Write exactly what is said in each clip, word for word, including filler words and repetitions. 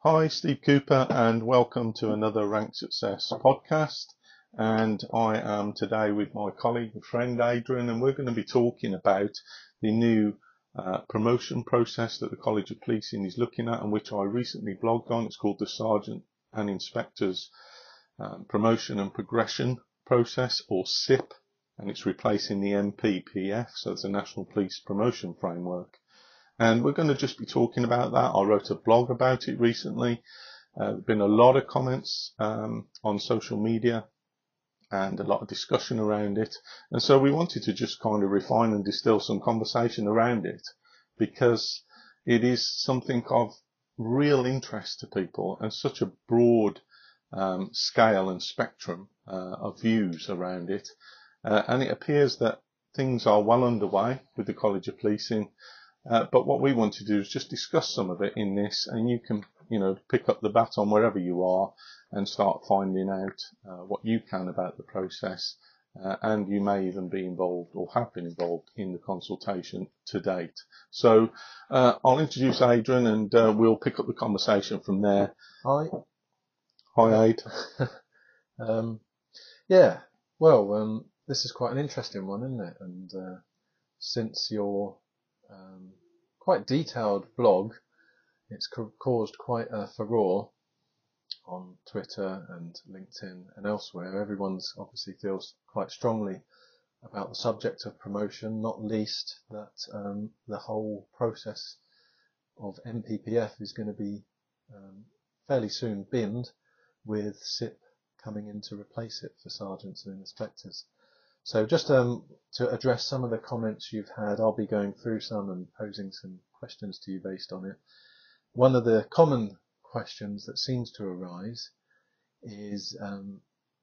Hi, Steve Cooper, and welcome to another Rank Success podcast. And I am today with my colleague and friend Adrian, and we're going to be talking about the new uh, promotion process that the College of Policing is looking at, and which I recently blogged on. It's called the Sergeant and Inspectors um, Promotion and Progression Process, or S I P, and it's replacing the N P P F, so it's a National Police Promotion Framework. And we're going to just be talking about that. I wrote a blog about it recently. Uh, there have been a lot of comments um, on social media and a lot of discussion around it. And so we wanted to just kind of refine and distill some conversation around it, because it is something of real interest to people and such a broad um, scale and spectrum uh, of views around it. Uh, and it appears that things are well underway with the College of Policing. Uh, but what we want to do is just discuss some of it in this, and you can, you know, pick up the baton wherever you are and start finding out uh, what you can about the process. Uh, and you may even be involved or have been involved in the consultation to date. So uh, I'll introduce Adrian, and uh, we'll pick up the conversation from there. Hi. Hi, Aid. um, yeah, well, um, this is quite an interesting one, isn't it? And uh, since your um, quite detailed blog, it's ca- caused quite a furore on Twitter and LinkedIn and elsewhere. Everyone's obviously feels quite strongly about the subject of promotion, not least that um, the whole process of N P P F is going to be um, fairly soon binned, with S I P coming in to replace it for sergeants and inspectors. So just um, to address some of the comments you've had, I'll be going through some and posing some questions to you based on it. One of the common questions that seems to arise is um,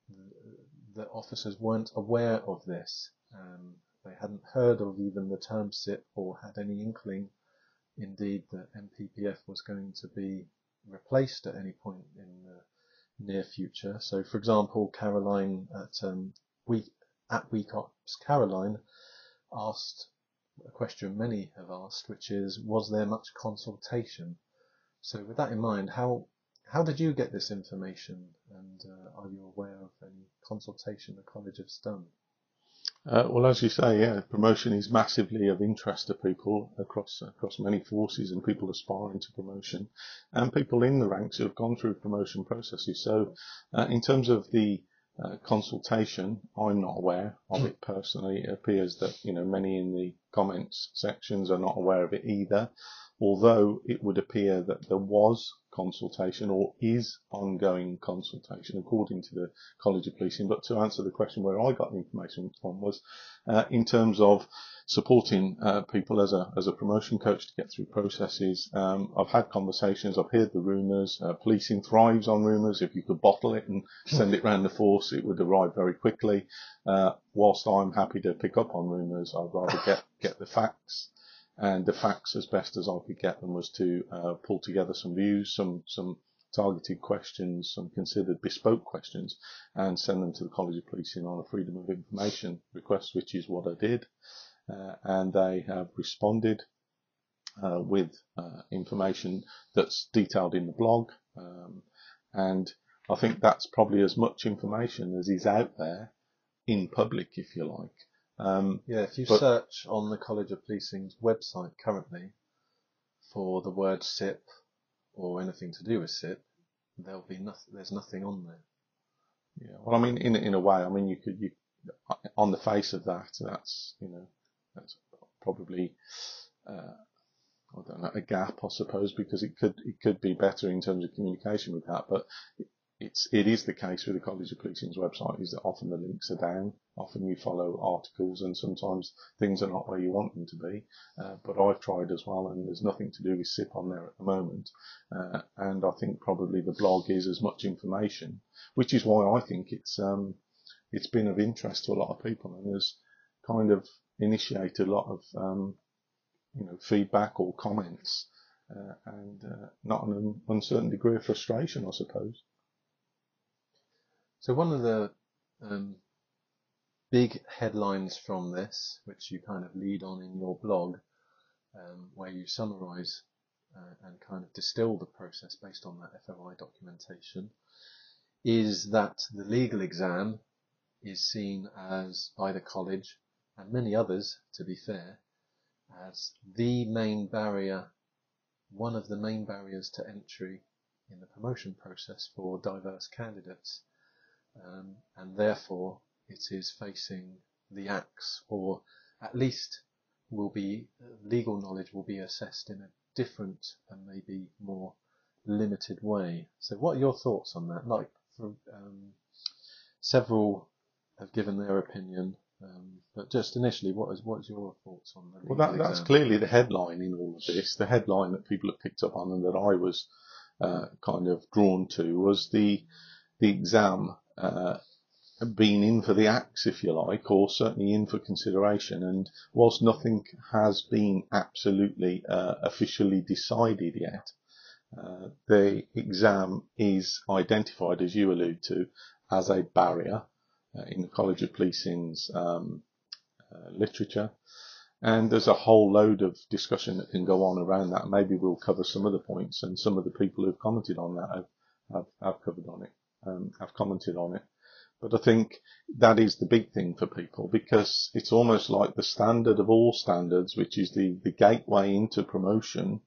that officers weren't aware of this. Um, they hadn't heard of even the term S I P or had any inkling, indeed, that N P P F was going to be replaced at any point in the near future. So, for example, Caroline at um, we at WeCops Caroline asked a question many have asked, which is, was there much consultation? So, with that in mind, how how did you get this information, and uh, are you aware of any consultation the college has done? Uh, well, as you say, yeah, promotion is massively of interest to people across across many forces, and people aspiring to promotion, and people in the ranks who have gone through promotion processes. So, uh, in terms of the uh, consultation, I'm not aware of it personally. It appears that you know many in the comments sections are not aware of it either, although it would appear that there was consultation or is ongoing consultation according to the College of Policing. But to answer the question where I got the information from was uh, in terms of supporting uh, people as a as a promotion coach to get through processes. Um, I've had conversations, I've heard the rumours. Uh, policing thrives on rumours. If you could bottle it and send it round the force, it would arrive very quickly. Uh, whilst I'm happy to pick up on rumours, I'd rather get, get the facts. And the facts, as best as I could get them, was to uh, pull together some views, some some targeted questions, some considered bespoke questions, and send them to the College of Policing on a Freedom of Information request, which is what I did. Uh, and they have responded uh, with uh, information that's detailed in the blog. Um, and I think that's probably as much information as is out there in public, if you like. Um, Yeah, if you but search on the College of Policing's website currently for the word S I P or anything to do with S I P, there'll be nothing. There's nothing on there. yeah, well, I mean, in in a way, I mean, you could you on the face of that, that's you know, that's probably uh, I don't know, a gap, I suppose, because it could it could be better in terms of communication with that. But it's it is the case with the College of Policing's website is that often the links are down. Often you follow articles, and sometimes things are not where you want them to be. Uh, but I've tried as well, and there's nothing to do with S I P on there at the moment. Uh, and I think probably the blog is as much information, which is why I think it's um it's been of interest to a lot of people, and has kind of initiated a lot of um, you know, feedback or comments, uh, and uh, not an uncertain degree of frustration, I suppose. So one of the um, big headlines from this, which you kind of lead on in your blog, um, where you summarise uh, and kind of distill the process based on that F O I documentation, is that the legal exam is seen as, by the college and many others, to be fair, as the main barrier, one of the main barriers to entry in the promotion process for diverse candidates, um, and therefore it is facing the axe, or at least will be legal knowledge will be assessed in a different and maybe more limited way. So what are your thoughts on that? Like, for, um, several have given their opinion, um, but just initially, what is what's your thoughts on the legal Well, that, that's exam? clearly the headline in all of this. The headline that people have picked up on and that I was uh, kind of drawn to was the the exam uh, being in for the axe, if you like, or certainly in for consideration. And whilst nothing has been absolutely uh, officially decided yet, uh, the exam is identified, as you allude to, as a barrier uh, in the College of Policing's um, uh, literature. And there's a whole load of discussion that can go on around that. Maybe we'll cover some of the points, and some of the people who've commented on that have, have, have covered on it, um, have commented on it. But I think that is the big thing for people, because it's almost like the standard of all standards, which is the, the gateway into promotion,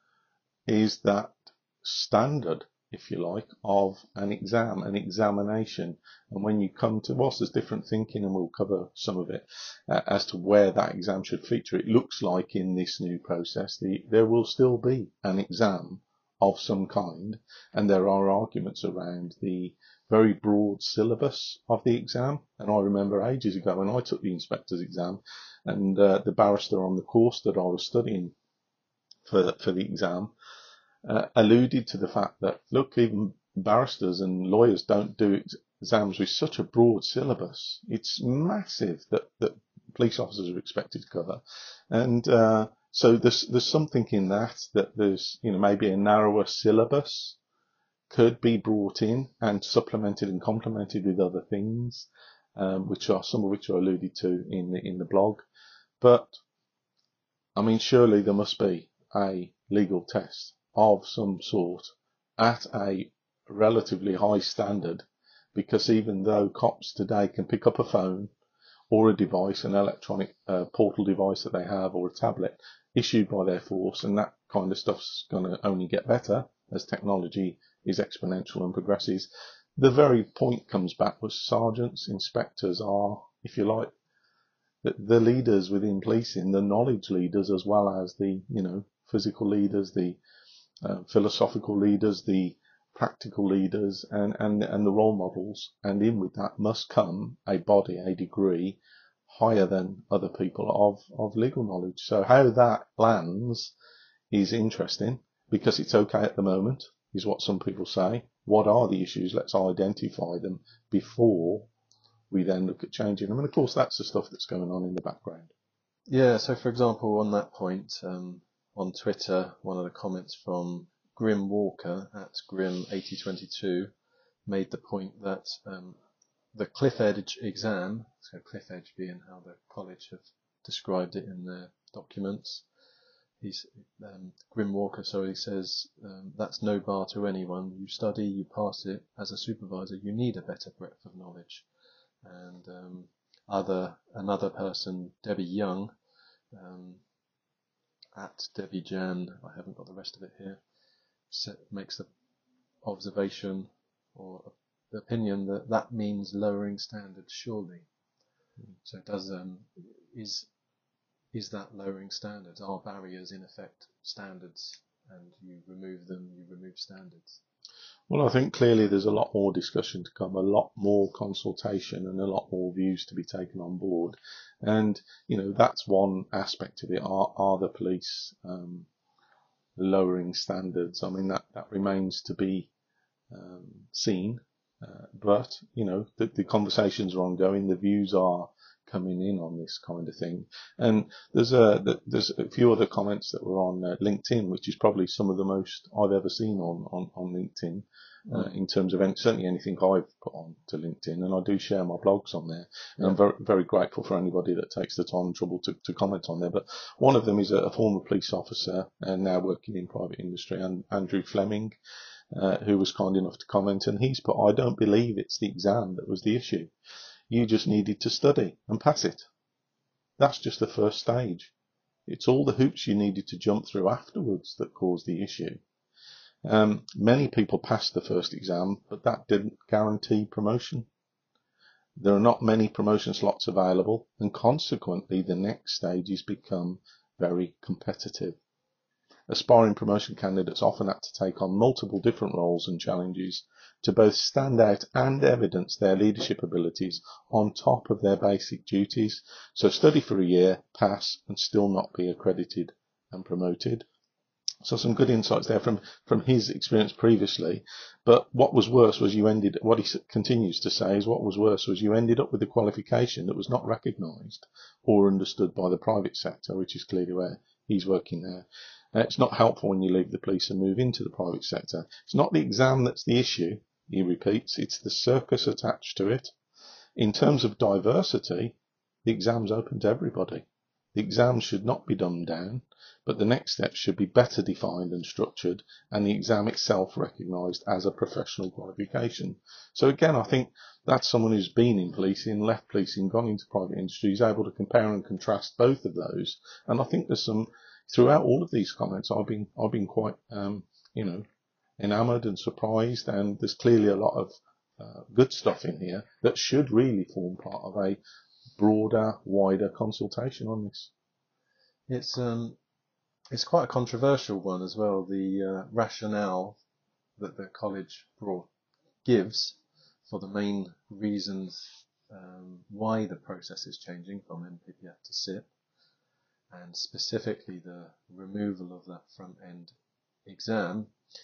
is that standard, if you like, of an exam, an examination. And when you come to, whilst there's different thinking, and we'll cover some of it, uh, as to where that exam should feature, it looks like in this new process, the, there will still be an exam of some kind, and there are arguments around the very broad syllabus of the exam. And I remember ages ago when I took the inspector's exam, and uh, the barrister on the course that I was studying for, for the exam uh, alluded to the fact that, look, even barristers and lawyers don't do exams with such a broad syllabus. It's massive that, that police officers are expected to cover. And uh, so there's, there's something in that, that there's, you know, maybe a narrower syllabus could be brought in and supplemented and complemented with other things, um, which are some of which are alluded to in the, in the blog. But I mean, surely there must be a legal test of some sort at a relatively high standard, because even though cops today can pick up a phone or a device, an electronic uh, portal device that they have, or a tablet issued by their force, and that kind of stuff's going to only get better as technology is exponential and progresses. The very point comes back with sergeants, inspectors are, if you like, the, the leaders within policing, the knowledge leaders, as well as the, you know, physical leaders, the uh, philosophical leaders, the practical leaders, and, and, and the role models. And in with that must come a body, a degree higher than other people of, of legal knowledge. So how that lands is interesting, because it's okay at the moment, is what some people say. What are the issues? Let's identify them before we then look at changing them. And of course, that's the stuff that's going on in the background. Yeah, so for example, on that point, um, on Twitter, one of the comments from Grim Walker at Grim eighty twenty-two made the point that um, the Cliff Edge exam, so Cliff Edge being how the college have described it in their documents, he's um, Grim Walker, so he says um, that's no bar to anyone. You study, you pass it. As a supervisor, you need a better breadth of knowledge. And um, other another person, Debbie Young, um, at Debbie Jan, I haven't got the rest of it here, makes the observation or the opinion that that means lowering standards, surely. Mm. So does um, is is that lowering standards? Are barriers in effect standards, and you remove them, you remove standards? Well, I think clearly there's a lot more discussion to come, a lot more consultation, and a lot more views to be taken on board. And, you know, that's one aspect of it. Are, are the police um, lowering standards? I mean, that, that remains to be um, seen. Uh, but, you know, the, the conversations are ongoing. The views are coming in on this kind of thing. And there's a, there's a few other comments that were on uh, LinkedIn, which is probably some of the most I've ever seen on, on, on LinkedIn. uh, in terms of any, certainly anything I've put on to LinkedIn, and I do share my blogs on there. And Yeah. I'm very, very grateful for anybody that takes the time and trouble to, to comment on there. But one of them is a, a former police officer and now working in private industry, and Andrew Fleming, uh, who was kind enough to comment, and he's put, I don't believe it's the exam that was the issue. You just needed to study and pass it. That's just the first stage. It's all the hoops you needed to jump through afterwards that caused the issue. Um, many people passed the first exam, but that didn't guarantee promotion. There are not many promotion slots available, and consequently the next stages become very competitive. Aspiring promotion candidates often have to take on multiple different roles and challenges to both stand out and evidence their leadership abilities on top of their basic duties. So study for a year, pass, and still not be accredited and promoted. So some good insights there from, from his experience previously. But what was worse was you ended, what he continues to say is what was worse was you ended up with a qualification that was not recognised or understood by the private sector, which is clearly where he's working there. Uh, it's not helpful when you leave the police and move into the private sector. It's not the exam that's the issue, he repeats, it's the circus attached to it. In terms of diversity, the exam's open to everybody. The exam should not be dumbed down, but the next steps should be better defined and structured, and the exam itself recognised as a professional qualification. So again, I think that's someone who's been in policing, left policing, gone into private industry, is able to compare and contrast both of those. And I think there's some, throughout all of these comments, I've been, I've been quite, um, you know, enamoured and surprised, and there's clearly a lot of uh, good stuff in here that should really form part of a broader, wider consultation on this. It's um, it's quite a controversial one as well. The uh, rationale that the college brought gives for the main reasons um, why the process is changing from N P P F to S I P, and specifically the removal of that front end exam,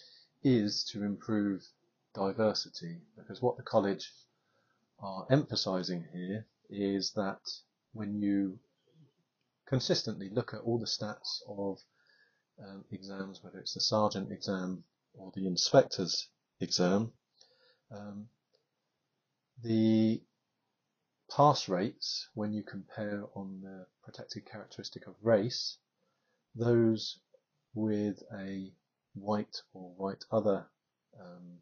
is to improve diversity. Because what the college are emphasising here is that when you consistently look at all the stats of um, exams, whether it's the sergeant exam or the inspector's exam, um, the pass rates, when you compare on the protected characteristic of race, those with a white or white other um,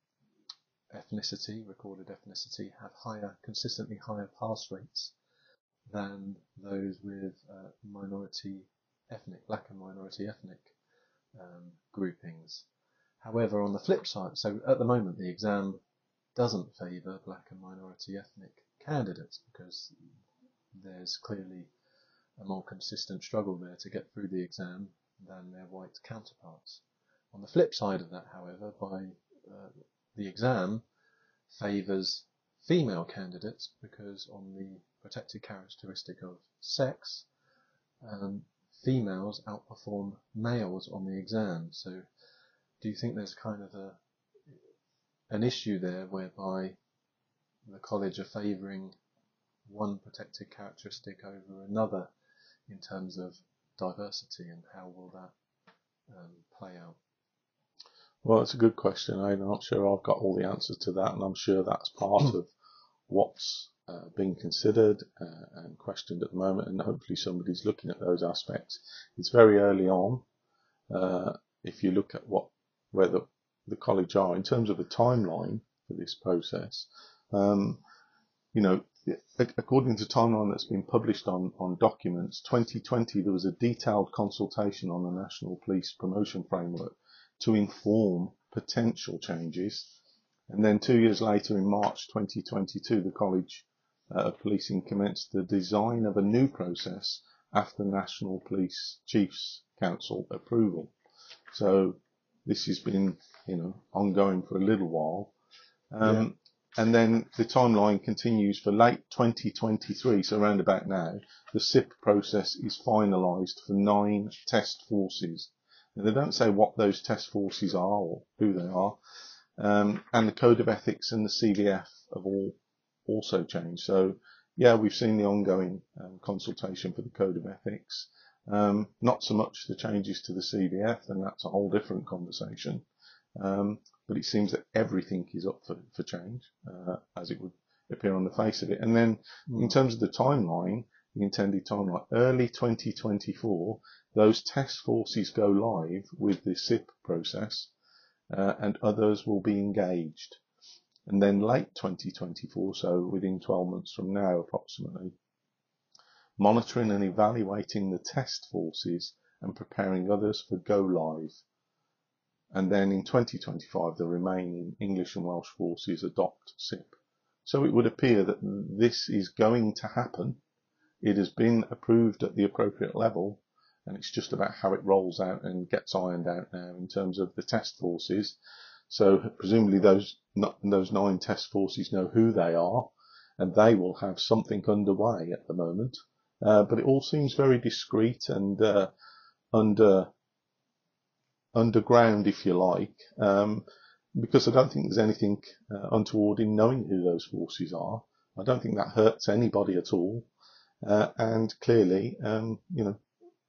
ethnicity, recorded ethnicity, have higher, consistently higher pass rates than those with uh, minority ethnic, black and minority ethnic um, groupings. However, on the flip side, so at the moment the exam doesn't favour black and minority ethnic candidates because there's clearly a more consistent struggle there to get through the exam than their white counterparts. On the flip side of that, however, by uh, the exam favours female candidates because on the protected characteristic of sex, um, females outperform males on the exam. So do you think there's kind of a an issue there whereby the college are favouring one protected characteristic over another in terms of diversity, and how will that um, play out? Well, it's a good question. I'm not sure I've got all the answers to that, and I'm sure that's part of what's uh, being considered uh, and questioned at the moment, and hopefully somebody's looking at those aspects. It's very early on. Uh, if you look at what where the, the college are in terms of the timeline for this process, um, you know, according to timeline that's been published on, on documents, twenty twenty there was a detailed consultation on the National Police Promotion Framework to inform potential changes. And then two years later, in March twenty twenty-two, the College uh, of Policing commenced the design of a new process after National Police Chiefs Council approval. So this has been, you know, ongoing for a little while. Um, yeah. And then the timeline continues for late twenty twenty-three, so around about now, the S I P process is finalised for nine test forces. And they don't say what those test forces are or who they are. Um, and the Code of Ethics and the C V F have all also changed. So, yeah, we've seen the ongoing um, consultation for the Code of Ethics. Um, not so much the changes to the C V F, and that's a whole different conversation. Um, but it seems that everything is up for, for change, uh, as it would appear on the face of it. And then mm. in terms of the timeline, the intended timeline, early twenty twenty-four, those task forces go live with the S I P process, uh, and others will be engaged. And then late twenty twenty-four, so within twelve months from now approximately, monitoring and evaluating the test forces and preparing others for go live. And then in twenty twenty-five, the remaining English and Welsh forces adopt S I P. So it would appear that this is going to happen. It has been approved at the appropriate level, and it's just about how it rolls out and gets ironed out now in terms of the test forces. So presumably those those nine test forces know who they are, and they will have something underway at the moment. Uh, but it all seems very discreet and uh, under underground, if you like, um, because I don't think there's anything uh, untoward in knowing who those forces are. I don't think that hurts anybody at all. Uh, and clearly, um, you know,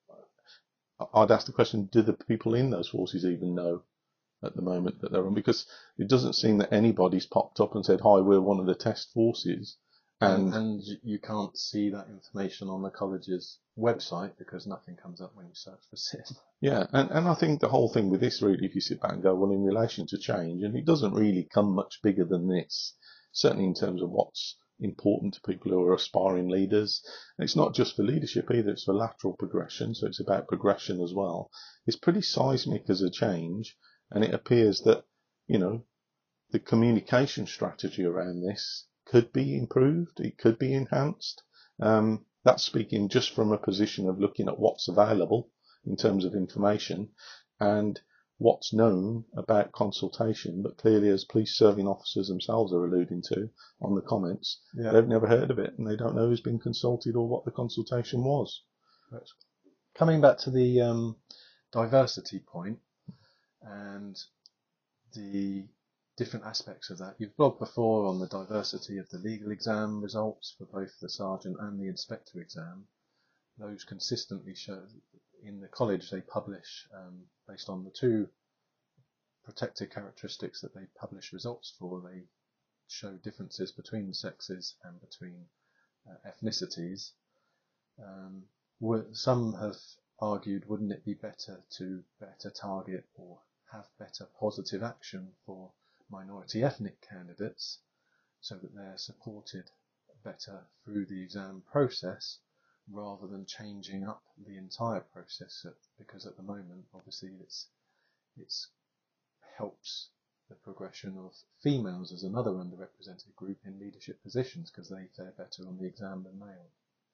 I'd ask the question, do the people in those forces even know at the moment that they're on? Because it doesn't seem that anybody's popped up and said, hi, we're one of the test forces. And, and you can't see that information on the college's website because nothing comes up when you search for S I P. Yeah, and, and I think the whole thing with this really, if you sit back and go, well, in relation to change, and it doesn't really come much bigger than this, certainly in terms of what's important to people who are aspiring leaders. And it's not just for leadership either, it's for lateral progression, so it's about progression as well. It's pretty seismic as a change, and it appears that, you know, the communication strategy around this could be improved, it could be enhanced. Um, that's speaking just from a position of looking at what's available in terms of information and what's known about consultation, but clearly as police serving officers themselves are alluding to on the comments, yeah. they've never heard of it and they don't know who's been consulted or what the consultation was. Coming back to the um, diversity point and the different aspects of that. You've blogged before on the diversity of the legal exam results for both the sergeant and the inspector exam. Those consistently show, in the college they publish, um, based on the two protected characteristics that they publish results for, they show differences between the sexes and between uh, ethnicities. Um, some have argued, wouldn't it be better to better target or have better positive action for minority ethnic candidates so that they're supported better through the exam process rather than changing up the entire process, because at the moment obviously it's it's helps the progression of females as another underrepresented group in leadership positions because they fare better on the exam than male.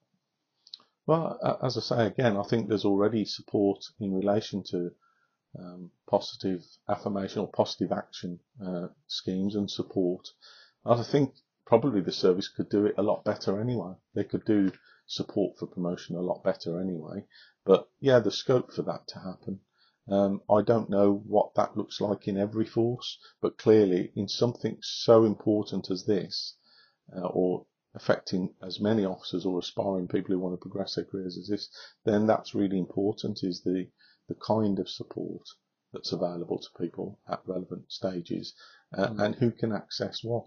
Well, as I say again, I think there's already support in relation to Um, positive affirmation or positive action uh, schemes and support. I think probably the service could do it a lot better anyway. They could do support for promotion a lot better anyway. But yeah, the scope for that to happen. Um, I don't know what that looks like in every force, but clearly in something so important as this, uh, or affecting as many officers or aspiring people who want to progress their careers as this, then that's really important, is the the kind of support that's available to people at relevant stages, uh, mm. and who can access what.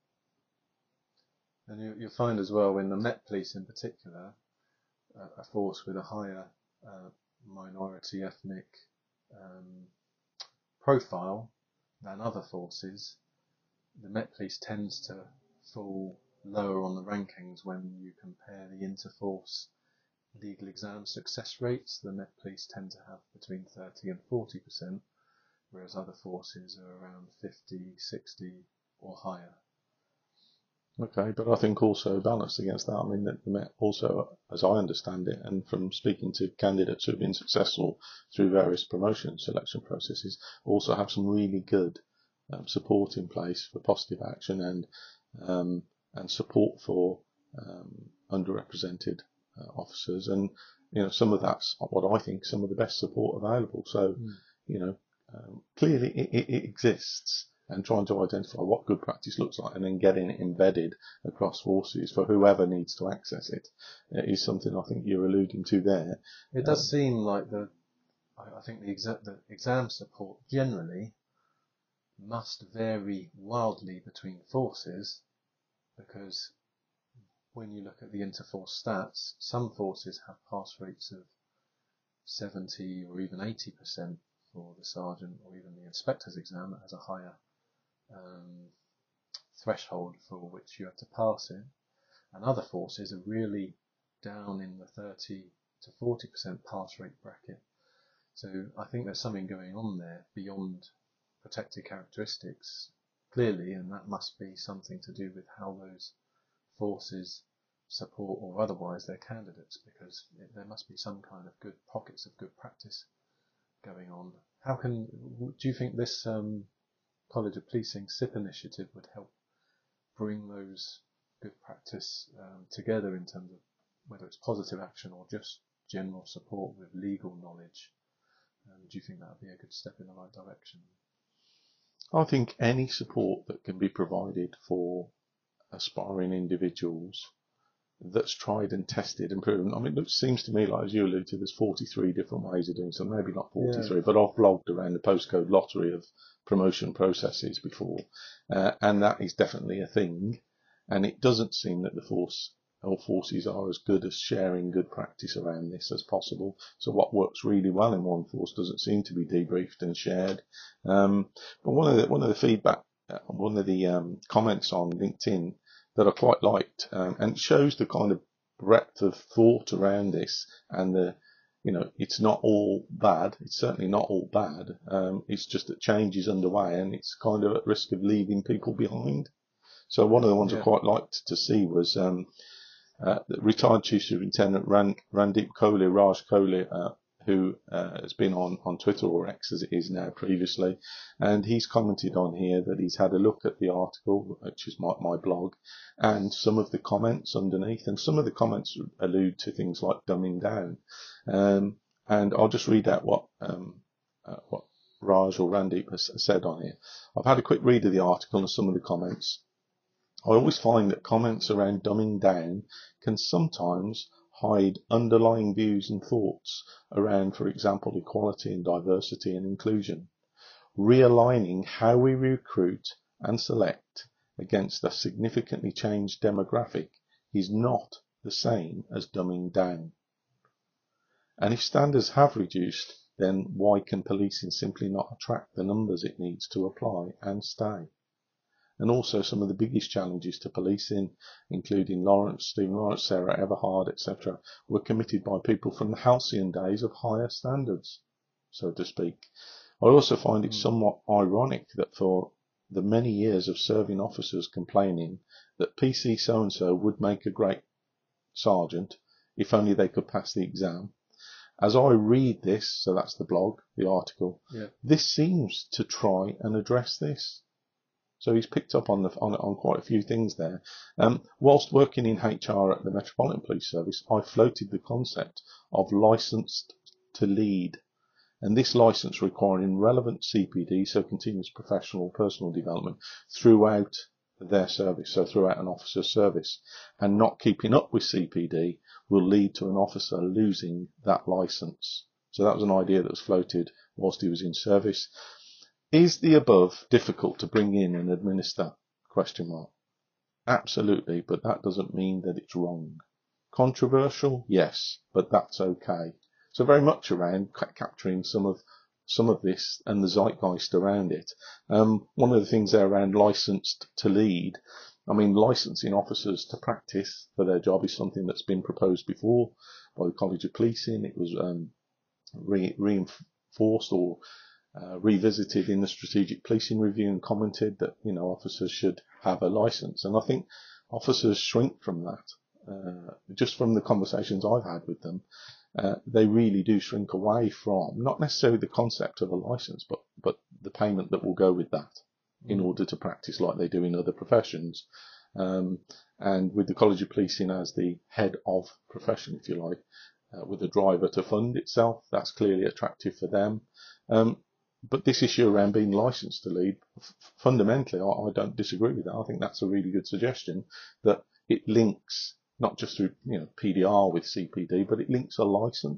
And you, you'll find as well in the Met Police in particular, uh, a force with a higher uh, minority ethnic um, profile than other forces, the Met Police tends to fall lower on the rankings when you compare the interforce legal exam success rates. The Met Police tend to have between thirty and forty percent, whereas other forces are around fifty, sixty or higher. Okay, but I think also balanced against that, I mean, that the Met also, as I understand it, and from speaking to candidates who've been successful through various promotion selection processes, also have some really good um, support in place for positive action and um, and support for um, underrepresented Uh, officers, and you know, some of that's what I think some of the best support available. So mm. you know, um, clearly it, it, it exists, and trying to identify what good practice looks like and then getting it embedded across forces for whoever needs to access it uh, is something I think you're alluding to there. It does um, seem like the I, I think the, exa- the exam support generally must vary wildly between forces, because when you look at the interforce stats, some forces have pass rates of seventy or even eighty percent for the sergeant, or even the inspector's exam that has a higher um, threshold for which you have to pass it. And other forces are really down in the thirty to forty percent pass rate bracket. So I think there's something going on there beyond protected characteristics, clearly, and that must be something to do with how those forces support or otherwise their candidates, because it, there must be some kind of good pockets of good practice going on. How can, do you think this um, College of Policing S I P initiative would help bring those good practice um, together in terms of whether it's positive action or just general support with legal knowledge? Um, do you think that would be a good step in the right direction? I think any support that can be provided for aspiring individuals that's tried and tested and proven. I mean, it seems to me, like as you alluded to, there's forty-three different ways of doing so. Maybe not forty-three, yeah. But I've blogged around the postcode lottery of promotion processes before, uh, and that is definitely a thing. And it doesn't seem that the force or forces are as good as sharing good practice around this as possible. So what works really well in one force doesn't seem to be debriefed and shared. Um, but one of the one of the feedback, uh, one of the um, comments on LinkedIn that I quite liked, um, and it shows the kind of breadth of thought around this, and the, you know, it's not all bad. It's certainly not all bad. Um, it's just that change is underway, and it's kind of at risk of leaving people behind. So one of the ones yeah. I quite liked to see was um, uh, the retired Chief Superintendent Rand, Randeep Kohli, Raj Kohli, uh, who uh, has been on, on Twitter, or X as it is now previously, and he's commented on here that he's had a look at the article, which is my, my blog, and some of the comments underneath, and some of the comments allude to things like dumbing down. Um, and I'll just read out what um, uh, what Raj or Randeep has said on here. I've had a quick read of the article and some of the comments. I always find that comments around dumbing down can sometimes hide underlying views and thoughts around, for example, equality and diversity and inclusion. Realigning how we recruit and select against a significantly changed demographic is not the same as dumbing down. And if standards have reduced, then why can policing simply not attract the numbers it needs to apply and stay? And also some of the biggest challenges to policing, including Lawrence, Stephen Lawrence, Sarah Everhard, et cetera, were committed by people from the halcyon days of higher standards, so to speak. I also find it somewhat ironic that for the many years of serving officers complaining that P C so-and-so would make a great sergeant if only they could pass the exam, as I read this, so that's the blog, the article, yeah. This seems to try and address this. So he's picked up on, the, on, on quite a few things there. Um, whilst working in H R at the Metropolitan Police Service, I floated the concept of licensed to lead. And this license requiring relevant C P D, so continuous professional personal development, throughout their service, so throughout an officer's service. And not keeping up with C P D will lead to an officer losing that license. So that was an idea that was floated whilst he was in service. Is the above difficult to bring in and administer? Question mark. Absolutely, but that doesn't mean that it's wrong. Controversial? Yes, but that's okay. So very much around ca- capturing some of some of this and the zeitgeist around it. Um, one of the things there around licensed to lead, I mean, licensing officers to practice for their job is something that's been proposed before by the College of Policing. It was um, re- reinforced or Uh, revisited in the Strategic Policing Review and commented that, you know, officers should have a licence. And I think officers shrink from that. Uh, just from the conversations I've had with them, uh, they really do shrink away from, not necessarily the concept of a licence, but, but the payment that will go with that mm. in order to practice like they do in other professions. Um, and with the College of Policing as the head of profession, if you like, uh, with a driver to fund itself, that's clearly attractive for them. Um, But this issue around being licensed to lead, f- fundamentally, I, I don't disagree with that. I think that's a really good suggestion, that it links, not just through, you know, P D R with C P D, but it links a license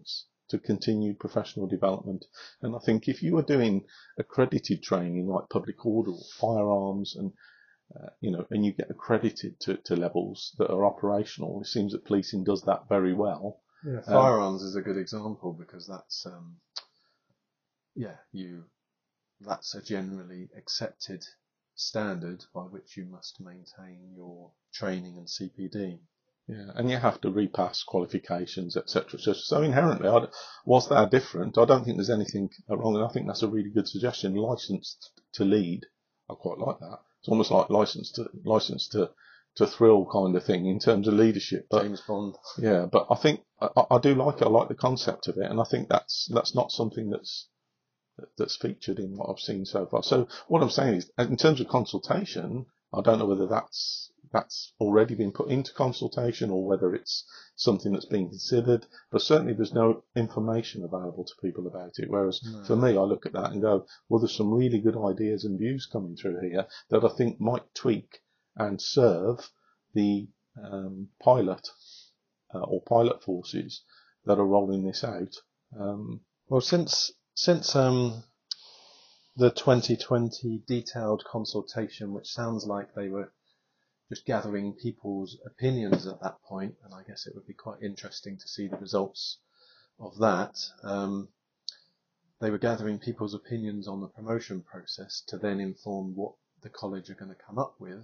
to continued professional development. And I think if you are doing accredited training like public order or firearms and uh, you know, and you get accredited to, to levels that are operational, it seems that policing does that very well. Yeah, firearms um, is a good example because that's um, yeah, you that's a generally accepted standard by which you must maintain your training and C P D. Yeah, and you have to repass qualifications, et cetera. So, so inherently, I'd, whilst they are different, I don't think there's anything wrong, and I think that's a really good suggestion. Licensed to lead, I quite like that. It's almost like license to license to to thrill kind of thing in terms of leadership. But, James Bond. Yeah, but I think I, I do like it. I like the concept of it, and I think that's that's not something that's that's featured in what I've seen so far. So what I'm saying is, in terms of consultation, I don't know whether that's that's already been put into consultation or whether it's something that's being considered, but certainly there's no information available to people about it. Whereas no. For me, I look at that and go, well, there's some really good ideas and views coming through here that I think might tweak and serve the um, pilot uh, or pilot forces that are rolling this out. Um, well, since since um, the twenty twenty detailed consultation, which sounds like they were just gathering people's opinions at that point, and I guess it would be quite interesting to see the results of that. Um, they were gathering people's opinions on the promotion process to then inform what the college are going to come up with.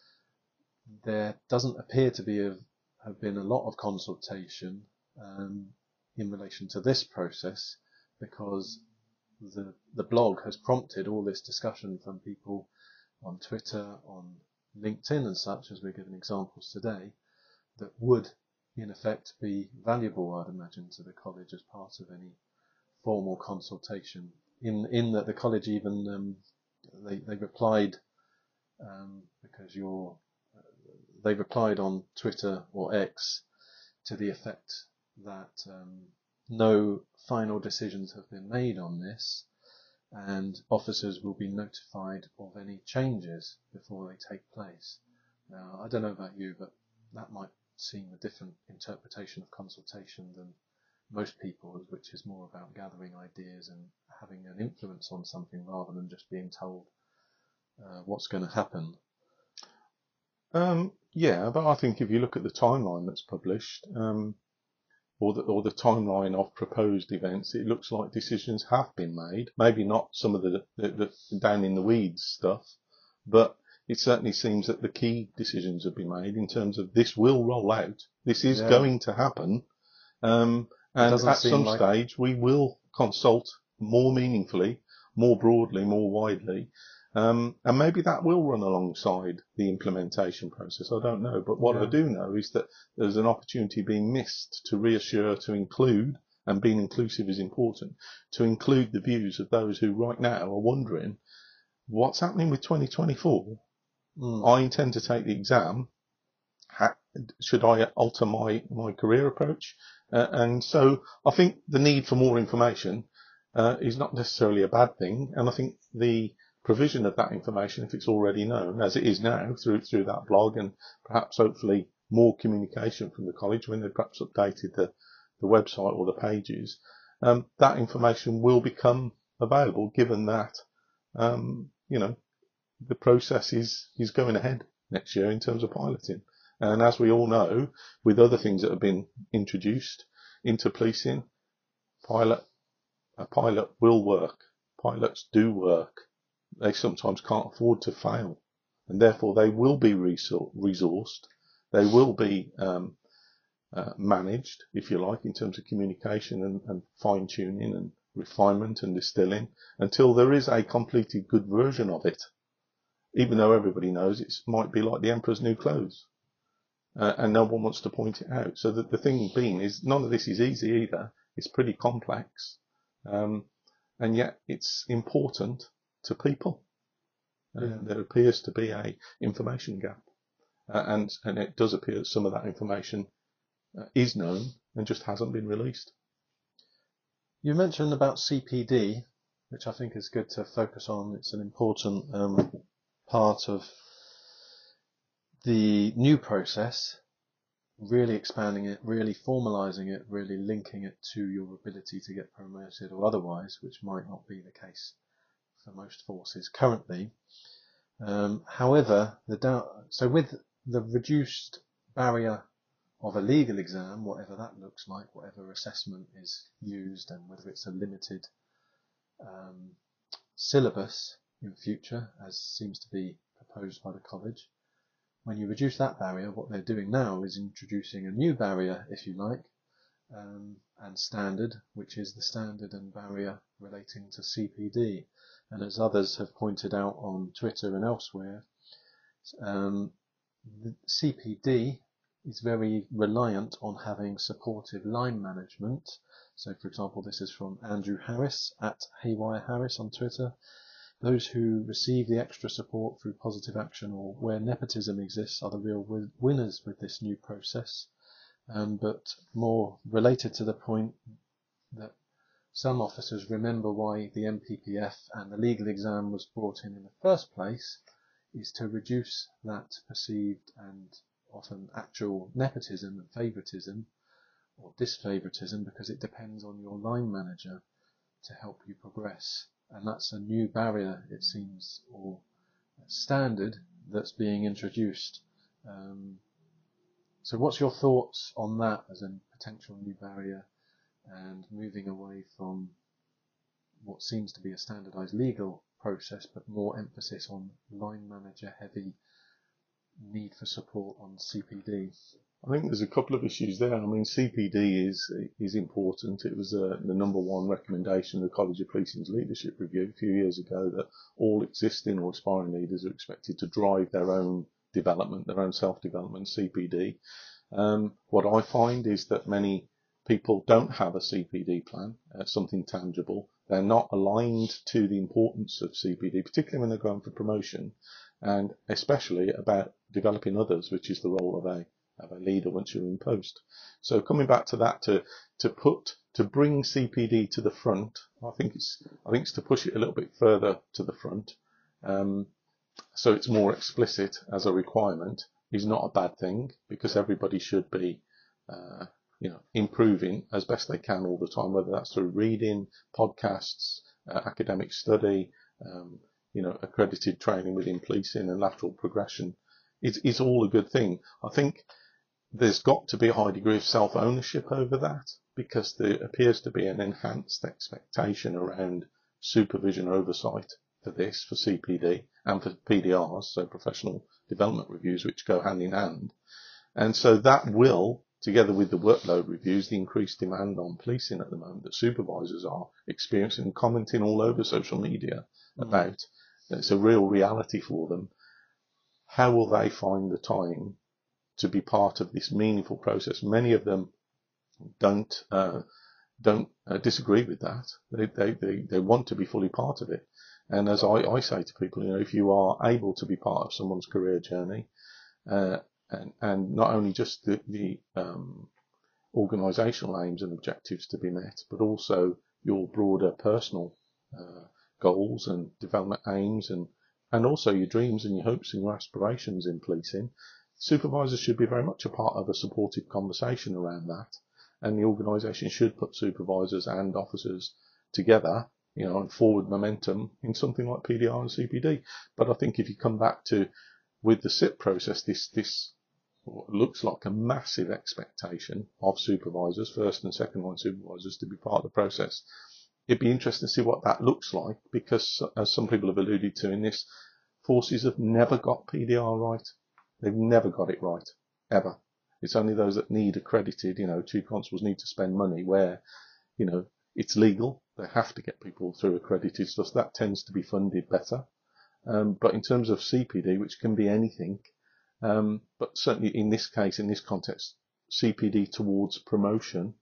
There doesn't appear to be a, have been a lot of consultation um, in relation to this process, because the the blog has prompted all this discussion from people on Twitter, on LinkedIn and such, as we're giving examples today, that would in effect be valuable, I'd imagine, to the college as part of any formal consultation. In in that the college even um, they they replied um, because you're uh, they replied on Twitter or X to the effect that um, no final decisions have been made on this, and officers will be notified of any changes before they take place. Now, I don't know about you, but that might seem a different interpretation of consultation than most people, which is more about gathering ideas and having an influence on something rather than just being told uh, what's going to happen. Um, yeah, but I think if you look at the timeline that's published, um, or the, or the timeline of proposed events, it looks like decisions have been made. Maybe not some of the, the, the down in the weeds stuff, but it certainly seems that the key decisions have been made in terms of this will roll out. This is yeah. going to happen. Um, and at some like... stage, we will consult more meaningfully, more broadly, more widely. Um, and maybe that will run alongside the implementation process. I don't know. But what yeah. I do know is that there's an opportunity being missed to reassure, to include, and being inclusive is important, to include the views of those who right now are wondering, what's happening with twenty twenty-four? Mm. I intend to take the exam. Ha- should I alter my, my career approach? Uh, and so I think the need for more information uh, is not necessarily a bad thing. And I think the provision of that information, if it's already known, as it is now through through that blog, and perhaps hopefully more communication from the college when they've perhaps updated the, the website or the pages, um, that information will become available, given that um, you know the process is is going ahead next year in terms of piloting. And as we all know, with other things that have been introduced into policing, pilot a pilot will work. Pilots do work. They sometimes can't afford to fail, and therefore they will be resourced. They will be um, uh, managed, if you like, in terms of communication and, and fine-tuning and refinement and distilling, until there is a completely good version of it, even though everybody knows it might be like the emperor's new clothes, uh, and no one wants to point it out. So that the thing being is, none of this is easy either. It's pretty complex, um, and yet it's important to people. Uh, yeah. There appears to be a information gap, uh, and and it does appear that some of that information uh, is known and just hasn't been released. You mentioned about C P D, which I think is good to focus on. It's an important um, part of the new process, really expanding it, really formalising it, really linking it to your ability to get promoted or otherwise, which might not be the case for most forces currently. Um, however, the doubt, so with the reduced barrier of a legal exam, whatever that looks like, whatever assessment is used, and whether it's a limited um, syllabus in future, as seems to be proposed by the college, when you reduce that barrier, what they're doing now is introducing a new barrier, if you like, um, and standard, which is the standard and barrier relating to C P D. And as others have pointed out on Twitter and elsewhere, um, the C P D is very reliant on having supportive line management. So, for example, this is from Andrew Harris at Haywire Harris on Twitter. Those who receive the extra support through positive action or where nepotism exists are the real winners with this new process. Um, but more related to the point that some officers remember why the M P P F and the legal exam was brought in in the first place is to reduce that perceived and often actual nepotism and favouritism or disfavouritism, because it depends on your line manager to help you progress. And that's a new barrier, it seems, or standard that's being introduced. Um, so what's your thoughts on that as a potential new barrier, and moving away from what seems to be a standardised legal process, but more emphasis on line manager heavy need for support on C P D? I think there's a couple of issues there. I mean, C P D is is important. It was uh, the number one recommendation of the College of Policing's leadership review a few years ago, that all existing or aspiring leaders are expected to drive their own development, their own self-development, C P D. Um, what I find is that many people don't have a C P D plan, uh, something tangible. They're not aligned to the importance of C P D, particularly when they're going for promotion, and especially about developing others, which is the role of a of a leader once you're in post. So coming back to that, to to put to bring C P D to the front, I think it's I think it's to push it a little bit further to the front, um, so it's more explicit as a requirement, is not a bad thing, because everybody should be uh, you know improving as best they can all the time, whether that's through reading, podcasts, uh, academic study, um, you know accredited training within policing and lateral progression. It's, it's all a good thing. I think there's got to be a high degree of self-ownership over that, because there appears to be an enhanced expectation around supervision oversight for this, for C P D and for P D Rs, so professional development reviews, which go hand in hand. And so that will, together with the workload reviews, the increased demand on policing at the moment that supervisors are experiencing and commenting all over social media mm. about, it's a real reality for them. How will they find the time to be part of this meaningful process? Many of them don't uh, don't uh, disagree with that. They, they they they want to be fully part of it. And as I, I say to people, you know, if you are able to be part of someone's career journey, uh, and and not only just the, the um, organisational aims and objectives to be met, but also your broader personal uh, goals and development aims, and and also your dreams and your hopes and your aspirations in policing, supervisors should be very much a part of a supportive conversation around that, and the organisation should put supervisors and officers together, you know, and forward momentum in something like P D R and C P D. But I think if you come back to, with the S I P process, this this looks like a massive expectation of supervisors, first and second line supervisors, to be part of the process. It'd be interesting to see what that looks like, because as some people have alluded to in this, forces have never got P D R right. They've never got it right, ever. It's only those that need accredited, you know, chief constables need to spend money where, you know, it's legal. They have to get people through accredited stuff. So that tends to be funded better. Um, but in terms of C P D, which can be anything, um, but certainly in this case, in this context, C P D towards promotion,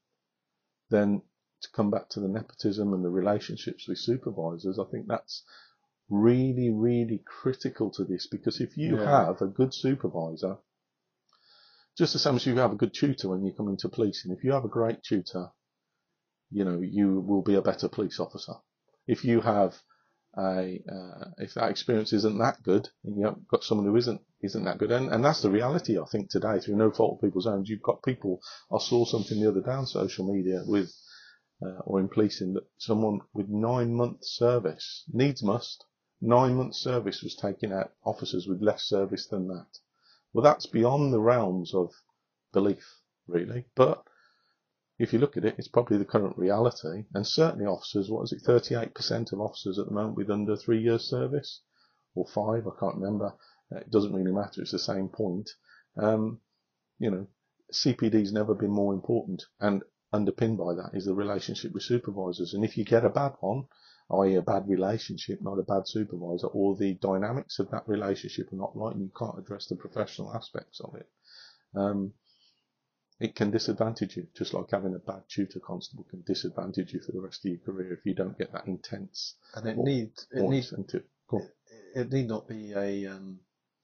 then to come back to the nepotism and the relationships with supervisors, I think that's really, really critical to this, because if you yeah. have a good supervisor, just the same as you have a good tutor when you come into policing, if you have a great tutor, you know, you will be a better police officer. If you have a uh, if that experience isn't that good, and you've got someone who isn't isn't that good, and, and that's the reality I think today. Through no fault of people's own, you've got people. I saw something the other day on social media with uh, or in policing that someone with nine months service, needs must, nine months service was taking out officers with less service than that. Well, that's beyond the realms of belief, really. But if you look at it, it's probably the current reality. And certainly officers, what is it, thirty-eight percent of officers at the moment with under three years service? Or five, I can't remember. It doesn't really matter, it's the same point. Um, you know, C P D's never been more important. And underpinned by that is the relationship with supervisors. And if you get a bad one, that is a bad relationship, not a bad supervisor, or the dynamics of that relationship are not right and you can't address the professional aspects of it, um, it can disadvantage you, just like having a bad tutor constable can disadvantage you for the rest of your career if you don't get that intense. And it need it need it, it need not be a um,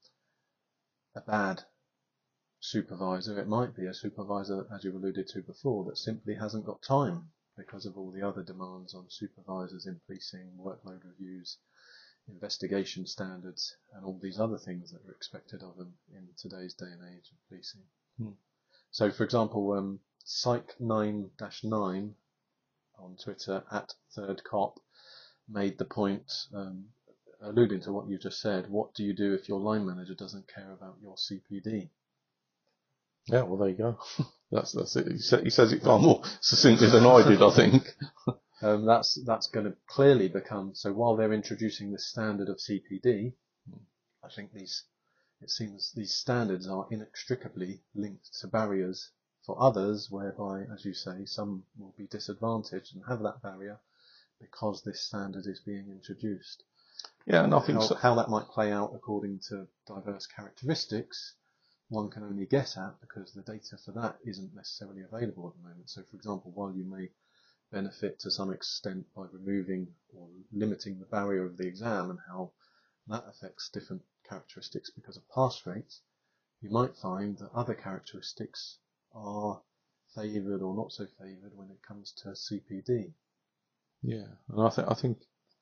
a bad supervisor. It might be a supervisor, as you alluded to before, that simply hasn't got time because of all the other demands on supervisors in policing, workload reviews, investigation standards, and all these other things that are expected of them in today's day and age of policing. Hmm. So, for example, um, Psych nine dash nine on Twitter, at Third Cop, made the point, um, alluding to what you just said, what do you do if your line manager doesn't care about your C P D? Yeah, well, there you go. that's that's it. He, sa- he says it far more succinctly than I did, I think. um, that's that's going to clearly become, so while they're introducing this standard of C P D, I think these it seems these standards are inextricably linked to barriers for others, whereby, as you say, some will be disadvantaged and have that barrier because this standard is being introduced. Yeah, and I think how, so. how that might play out according to diverse characteristics, one can only guess at because the data for that isn't necessarily available at the moment. So, for example, while you may benefit to some extent by removing or limiting the barrier of the exam and how that affects different characteristics because of pass rates, you might find that other characteristics are favoured or not so favoured when it comes to C P D. Yeah, and I think I think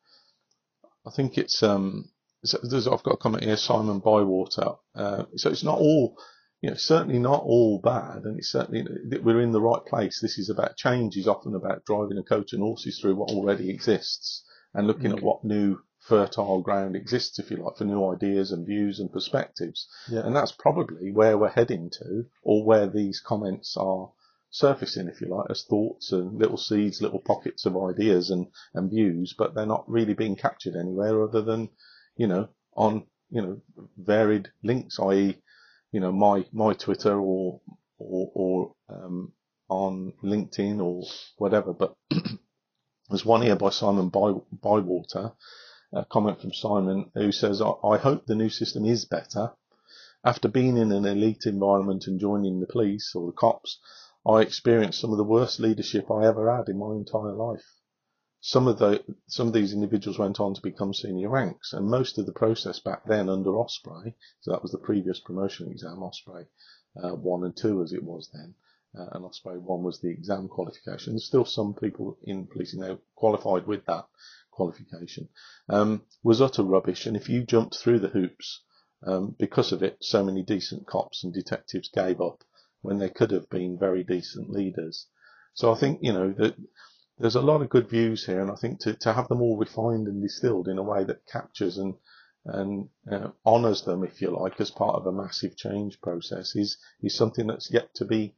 I think it's um. So there's, I've got a comment here, Simon Bywater. Uh, so it's not all, you know, certainly not all bad, and it's certainly we're in the right place. This is about change. Is often about driving a coach and horses through what already exists and looking Mm. at what new fertile ground exists, if you like, for new ideas and views and perspectives. Yeah. And that's probably where we're heading to, or where these comments are surfacing, if you like, as thoughts and little seeds, little pockets of ideas and, and views, but they're not really being captured anywhere other than, you know, on, you know, varied links, that is, you know, my, my Twitter or, or, or, um, on LinkedIn or whatever. But there's one here by Simon By- Bywater, a comment from Simon who says, I, I hope the new system is better. After being in an elite environment and joining the police or the cops, I experienced some of the worst leadership I ever had in my entire life. Some of the some of these individuals went on to become senior ranks, and most of the process back then under Osprey, so that was the previous promotion exam, Osprey uh, one and two as it was then, uh, and Osprey one was the exam qualification. There's still some people in policing now qualified with that qualification, um, was utter rubbish, and if you jumped through the hoops, um, because of it, so many decent cops and detectives gave up when they could have been very decent leaders. So I think, you know, that there's a lot of good views here, and I think to, to have them all refined and distilled in a way that captures and and uh, honours them, if you like, as part of a massive change process is is something that's yet to be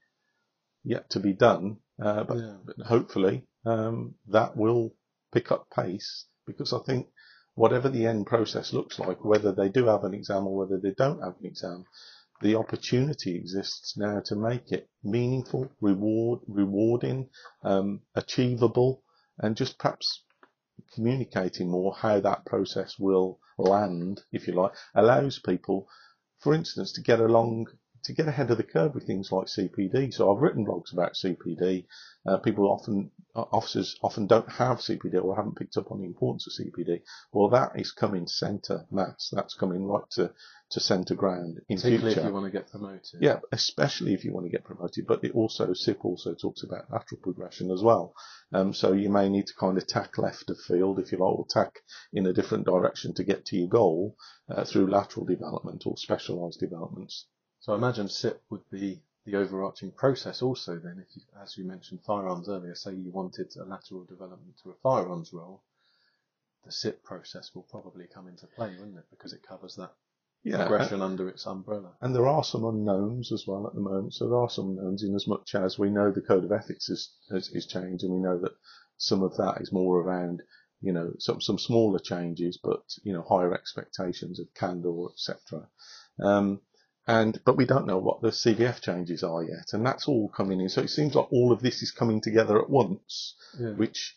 yet to be done. Uh, but, Yeah. but hopefully um, that will pick up pace, because I think whatever the end process looks like, whether they do have an exam or whether they don't have an exam, the opportunity exists now to make it meaningful, reward, rewarding, um, achievable, and just perhaps communicating more how that process will land, if you like, allows people, for instance, to get along, to get ahead of the curve with things like C P D. So I've written blogs about C P D. Uh, people often officers often don't have C P D or haven't picked up on the importance of C P D. Well, that is coming centre mass. That's coming right to, to centre ground in Particularly future. if you want to get promoted. Yeah, especially if you want to get promoted. But it also, S I P also talks about lateral progression as well. Um, so you may need to kind of tack left of field, if you like, or tack in a different direction to get to your goal uh, through lateral development or specialised developments. So I imagine S I P would be the overarching process also then, if you, as you mentioned firearms earlier, say you wanted a lateral development to a firearms role, the S I P process will probably come into play, wouldn't it? Because it covers that Yeah, progression under its umbrella. And there are some unknowns as well at the moment. So there are some unknowns in as much as we know the code of ethics is, is, is changed, and we know that some of that is more around, you know, some, some smaller changes, but, you know, higher expectations of candour, et cetera. Um, and, but we don't know what the C V F changes are yet, and that's all coming in. So it seems like all of this is coming together at once, Yeah. which,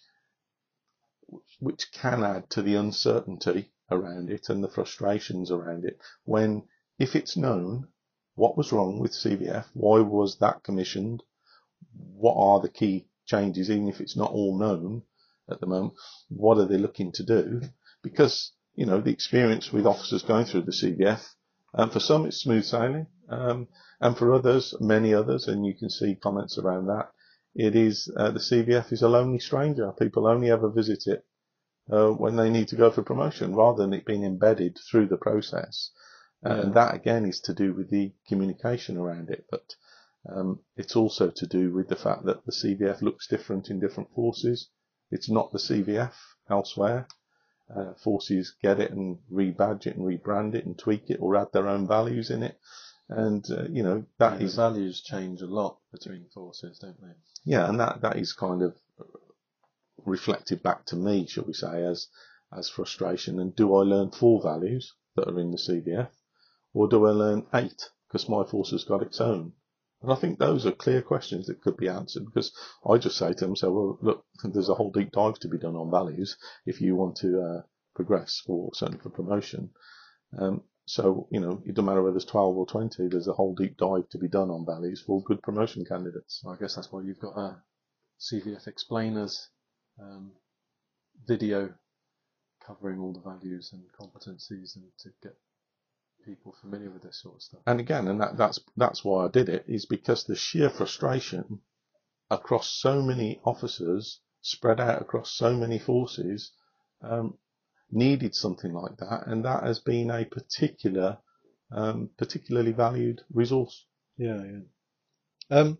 which can add to the uncertainty around it and the frustrations around it, when if it's known what was wrong with C V F, why was that commissioned, what are the key changes, even if it's not all known at the moment, what are they looking to do? Because, you know, the experience with officers going through the C V F, um, for some it's smooth sailing, um, and for others, many others, and you can see comments around that, it is, uh, the C V F is a lonely stranger. People only ever visit it Uh, when they need to go for promotion, rather than it being embedded through the process. Uh, Yeah. And that again is to do with the communication around it, but um, it's also to do with the fact that the C V F looks different in different forces. It's not the C V F elsewhere. Uh, forces get it and rebadge it and rebrand it and tweak it or add their own values in it. And, uh, you know, that yeah, is, the values change a lot between forces, don't they? yeah, and that, that is kind of reflected back to me, shall we say, as as frustration. And do I learn four values that are in the C V F, or do I learn eight because my force has got its own? And I think those are clear questions that could be answered, because I just say to them, so well, look, there's a whole deep dive to be done on values if you want to uh, progress, or certainly for promotion. Um, so, you know, it doesn't matter whether there's twelve or twenty, there's a whole deep dive to be done on values for good promotion candidates. So I guess that's why you've got a C V F explainers um, video covering all the values and competencies, and to get people familiar with this sort of stuff. And again, and that, that's that's why I did it, is because the sheer frustration across so many officers, spread out across so many forces, um, needed something like that, and that has been a particular, um, particularly valued resource. Yeah, yeah. Um,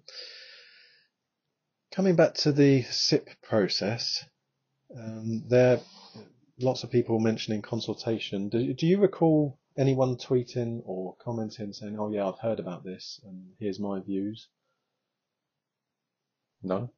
coming back to the S I P process, um, there lots of people mentioning consultation. Do, do you recall anyone tweeting or commenting saying, "Oh yeah, I've heard about this, and here's my views"? No.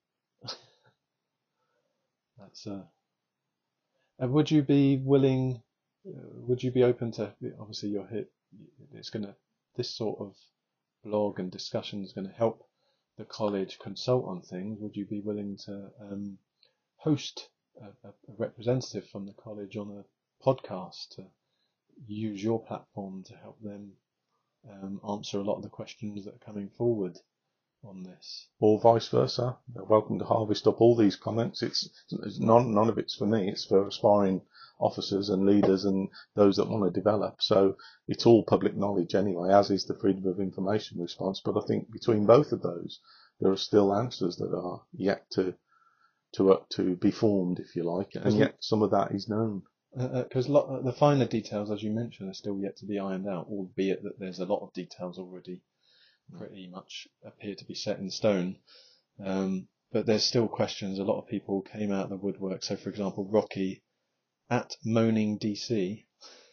That's uh, and would you be willing? Uh, would you be open to? Obviously, you're hit. It's gonna. This sort of blog and discussion is going to help the college consult on things. Would you be willing to um, host a, a representative from the college on a podcast to use your platform to help them um, answer a lot of the questions that are coming forward on this? Or vice versa. They're welcome to harvest up all these comments. It's, it's none, none of it's for me. It's for aspiring officers and leaders and those that want to develop. So it's all public knowledge anyway, as is the freedom of information response. But I think between both of those, there are still answers that are yet to to uh, to be formed, if you like, and yet some of that is known. Because uh, uh, the finer details, as you mentioned, are still yet to be ironed out, albeit that there's a lot of details already pretty much appear to be set in stone. Um, but there's still questions. A lot of people came out of the woodwork. So, for example, Rocky at Moaning D C.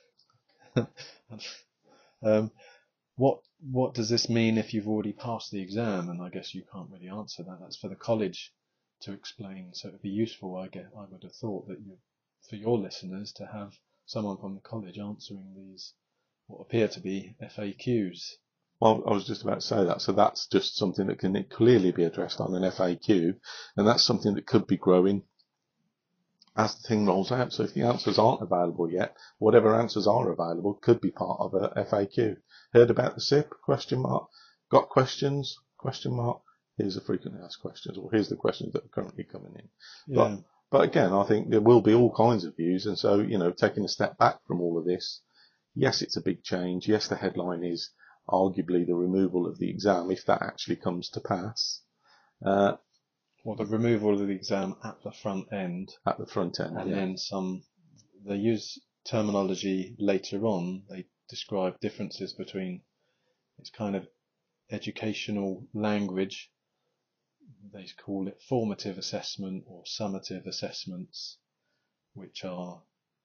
um, what what does this mean if you've already passed the exam? And I guess you can't really answer that. That's for the college to explain. So it'd be useful, I get, I would have thought, that you, for your listeners, to have someone from the college answering these what appear to be F A Qs. Well, I was just about to say that. So that's just something that can clearly be addressed on an F A Q, and that's something that could be growing as the thing rolls out. So if the answers aren't available yet, whatever answers are available could be part of a F A Q. Heard about the S I P? Question mark. Got questions? Question mark. here's the frequently asked questions, or here's the questions that are currently coming in. Yeah. But, but again, I think there will be all kinds of views. And so, you know, taking a step back from all of this, yes, it's a big change. Yes, the headline is arguably the removal of the exam, if that actually comes to pass. Uh, Or the removal of the exam at the front end. At the front end, and yeah. then some, they use terminology later on. They describe differences between, it's kind of educational language. They call it formative assessment or summative assessments, which are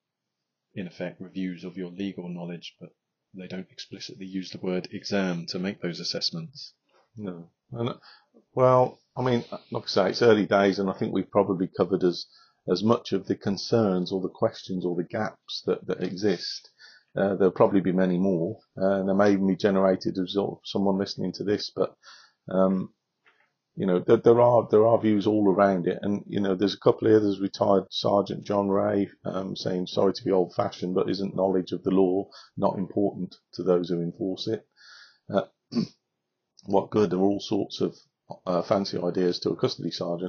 in effect reviews of your legal knowledge, but they don't explicitly use the word exam to make those assessments. No. And, well, I mean, like I say, it's early days, and I think we've probably covered as as much of the concerns or the questions or the gaps that, that exist. Uh, there'll probably be many more, uh, and they may even be generated as a result of someone listening to this, but um, you know, there, there are there are views all around it, and you know, there's a couple of others. Retired Sergeant John Ray um, saying, "Sorry to be old-fashioned, but isn't knowledge of the law not important to those who enforce it? Uh, what good are all sorts of uh, fancy ideas to a custody sergeant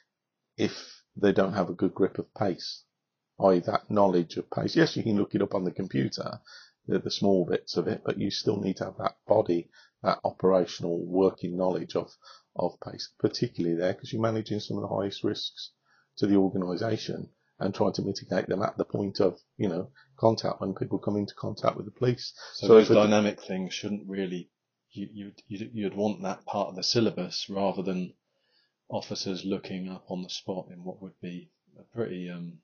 if they don't have a good grip of pace, that is that knowledge of pace? Yes, you can look it up on the computer, the, the small bits of it, but you still need to have that body, that operational working knowledge of, of pace, particularly there because you're managing some of the highest risks to the organisation and trying to mitigate them at the point of, you know, contact, when people come into contact with the police. So, So those if it- dynamic things shouldn't really, you, you'd, you'd, you'd want that part of the syllabus rather than officers looking up on the spot in what would be a pretty um,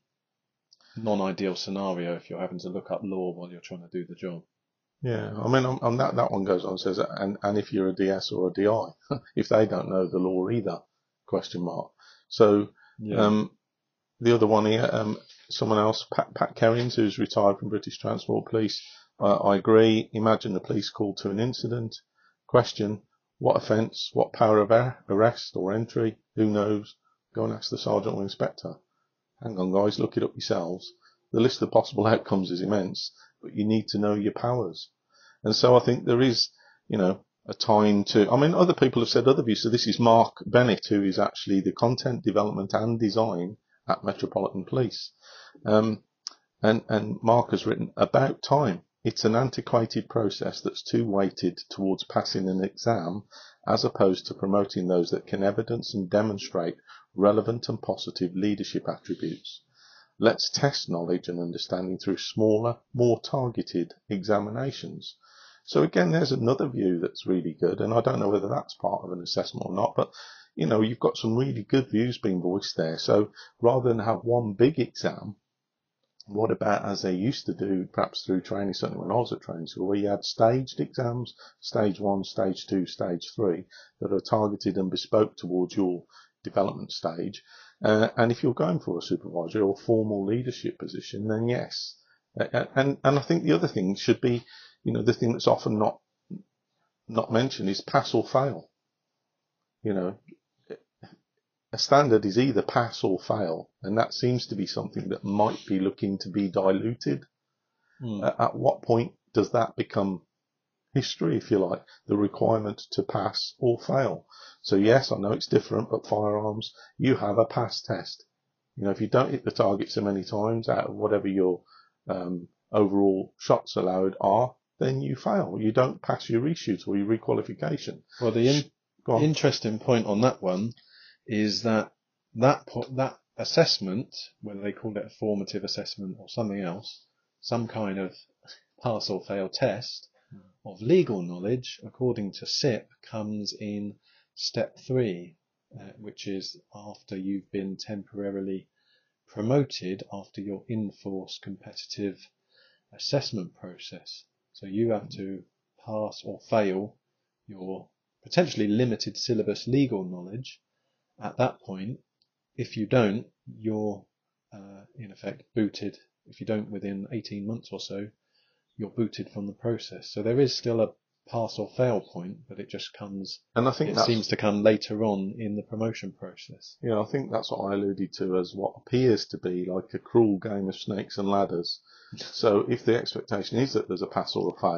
non-ideal scenario if you're having to look up law while you're trying to do the job. Yeah, I mean, on, on that that one goes on and says, and and if you're a D S or a D I, if they don't know the law either, question mark. So Yeah. um, the other one here, um, someone else, Pat Pat Kerrins, who's retired from British Transport Police. Uh, I agree. Imagine the police called to an incident. Question: what offence? What power of arrest or entry? Who knows? Go and ask the sergeant or inspector. Hang on, guys, look it up yourselves. The list of possible outcomes is immense, but you need to know your powers. And so I think there is, you know, a time to, I mean, other people have said other views. So this is Mark Bennett, who is actually the content development and design at Metropolitan Police. Um, and, and Mark has written, about time. It's an antiquated process that's too weighted towards passing an exam as opposed to promoting those that can evidence and demonstrate relevant and positive leadership attributes. Let's test knowledge and understanding through smaller, more targeted examinations. So again, there's another view that's really good, and I don't know whether that's part of an assessment or not, but you know, you've got some really good views being voiced there. So rather than have one big exam, what about, as they used to do, perhaps through training, certainly when I was at training school, where you had staged exams, stage one, stage two, stage three, that are targeted and bespoke towards your development stage. Uh, and if you're going for a supervisory or formal leadership position, then yes. Uh, and, and I think the other thing should be, you know, the thing that's often not, not mentioned is pass or fail. You know, a standard is either pass or fail, and that seems to be something that might be looking to be diluted. Mm. Uh, at what point does that become history, if you like, the requirement to pass or fail? So yes, I know it's different, but firearms, you have a pass test. You know, if you don't hit the target so many times out of whatever your um, overall shots allowed are, then you fail. You don't pass your reshoot or your requalification. Well, the in- interesting point on that one is that that po- that assessment, whether they call it a formative assessment or something else, some kind of pass or fail test of legal knowledge, according to S I P, comes in step three, uh, which is after you've been temporarily promoted after your in-force competitive assessment process. So you have to pass or fail your potentially limited syllabus legal knowledge. At that point, if you don't, you're uh, in effect booted. If you don't within eighteen months or so, you're booted from the process. So there is still a pass or fail point, but it just comes, and I think it that's, seems to come later on in the promotion process. Yeah, I think that's what I alluded to as what appears to be like a cruel game of snakes and ladders. So if the expectation is that there's a pass or a fail,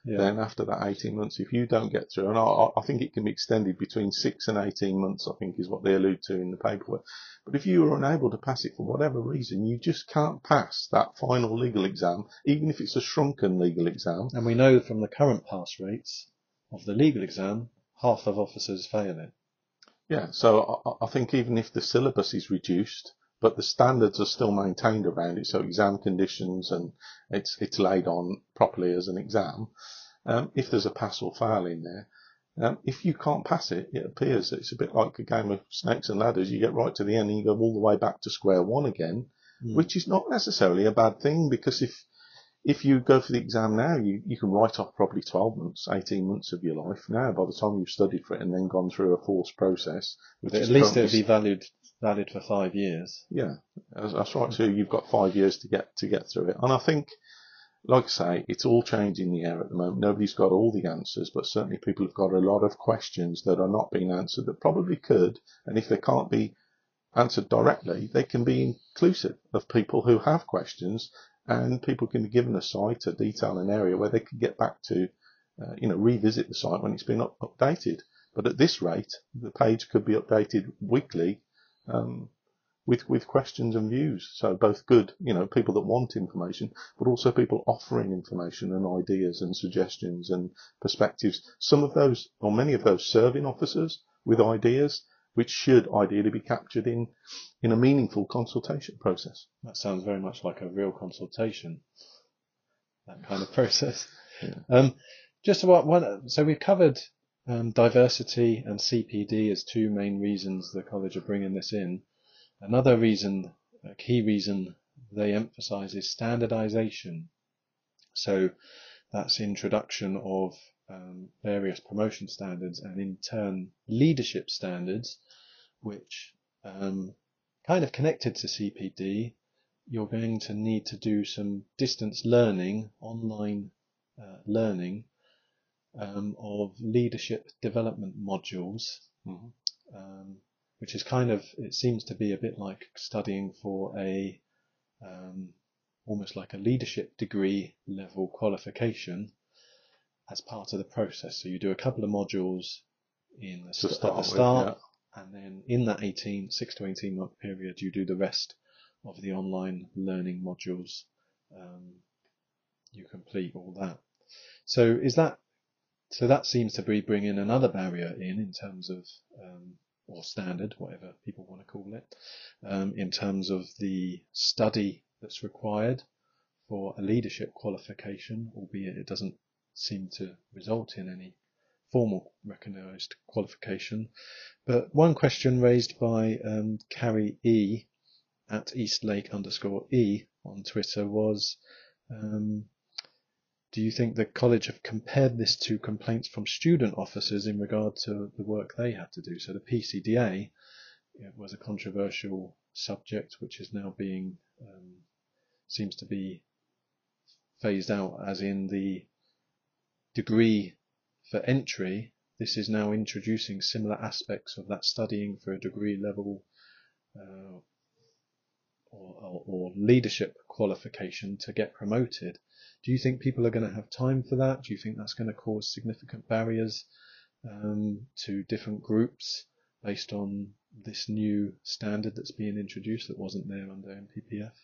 Yeah. then after that eighteen months, if you don't get through, and I, I think it can be extended between six and eighteen months, I think is what they allude to in the paperwork. But if you are unable to pass it for whatever reason, you just can't pass that final legal exam, even if it's a shrunken legal exam. And we know from the current pass rates of the legal exam, half of officers fail it. Yeah, so I, I think even if the syllabus is reduced, but the standards are still maintained around it, so exam conditions and it's it's laid on properly as an exam, um, if there's a pass or fail in there, um, if you can't pass it, it appears that it's a bit like a game of snakes and ladders. You get right to the end and you go all the way back to square one again, mm. which is not necessarily a bad thing, because if if you go for the exam now, you, you can write off probably twelve months, eighteen months of your life now by the time you've studied for it and then gone through a forced process. Which at least it'll be valid valid for five years. Yeah, that's right. So you've got five years to get to get through it. And I think, like I say, it's all changing the air at the moment. Nobody's got all the answers, but certainly people have got a lot of questions that are not being answered that probably could. And if they can't be answered directly, they can be inclusive of people who have questions. And people can be given a site, a detail, an area where they can get back to, uh, you know, revisit the site when it's been up- updated. But at this rate, the page could be updated weekly um, with with questions and views. So both good, you know, people that want information, but also people offering information and ideas and suggestions and perspectives. Some of those, or many of those, serving officers with ideas, which should ideally be captured in, in a meaningful consultation process. That sounds very much like a real consultation, that kind of process. Yeah. Um, just about one, so we've covered um, diversity and C P D as two main reasons the college are bringing this in. Another reason, a key reason they emphasize is standardization. So that's introduction of Um, various promotion standards and in turn leadership standards, which um, kind of connected to C P D. You're going to need to do some distance learning, online uh, learning um, of leadership development modules, mm-hmm. um, which is kind of, it seems to be a bit like studying for a um, almost like a leadership degree level qualification as part of the process. So you do a couple of modules in the st- start at the start, with, yeah. and then in that eighteen, six to eighteen month period, you do the rest of the online learning modules. Um, you complete all that. So is that, so that seems to be bringing another barrier in, in terms of, um, or standard, whatever people want to call it, um, in terms of the study that's required for a leadership qualification, albeit it doesn't seem to result in any formal recognised qualification. But one question raised by um, Carrie E at Eastlake underscore E on Twitter was, um, do you think the college have compared this to complaints from student officers in regard to the work they had to do? So the P C D A, it was a controversial subject which is now being, um, seems to be phased out, as in the degree for entry. This is now introducing similar aspects of that studying for a degree level uh, or, or, or leadership qualification to get promoted. Do you think people are going to have time for that? Do you think that's going to cause significant barriers um, to different groups based on this new standard that's being introduced that wasn't there under M P P F?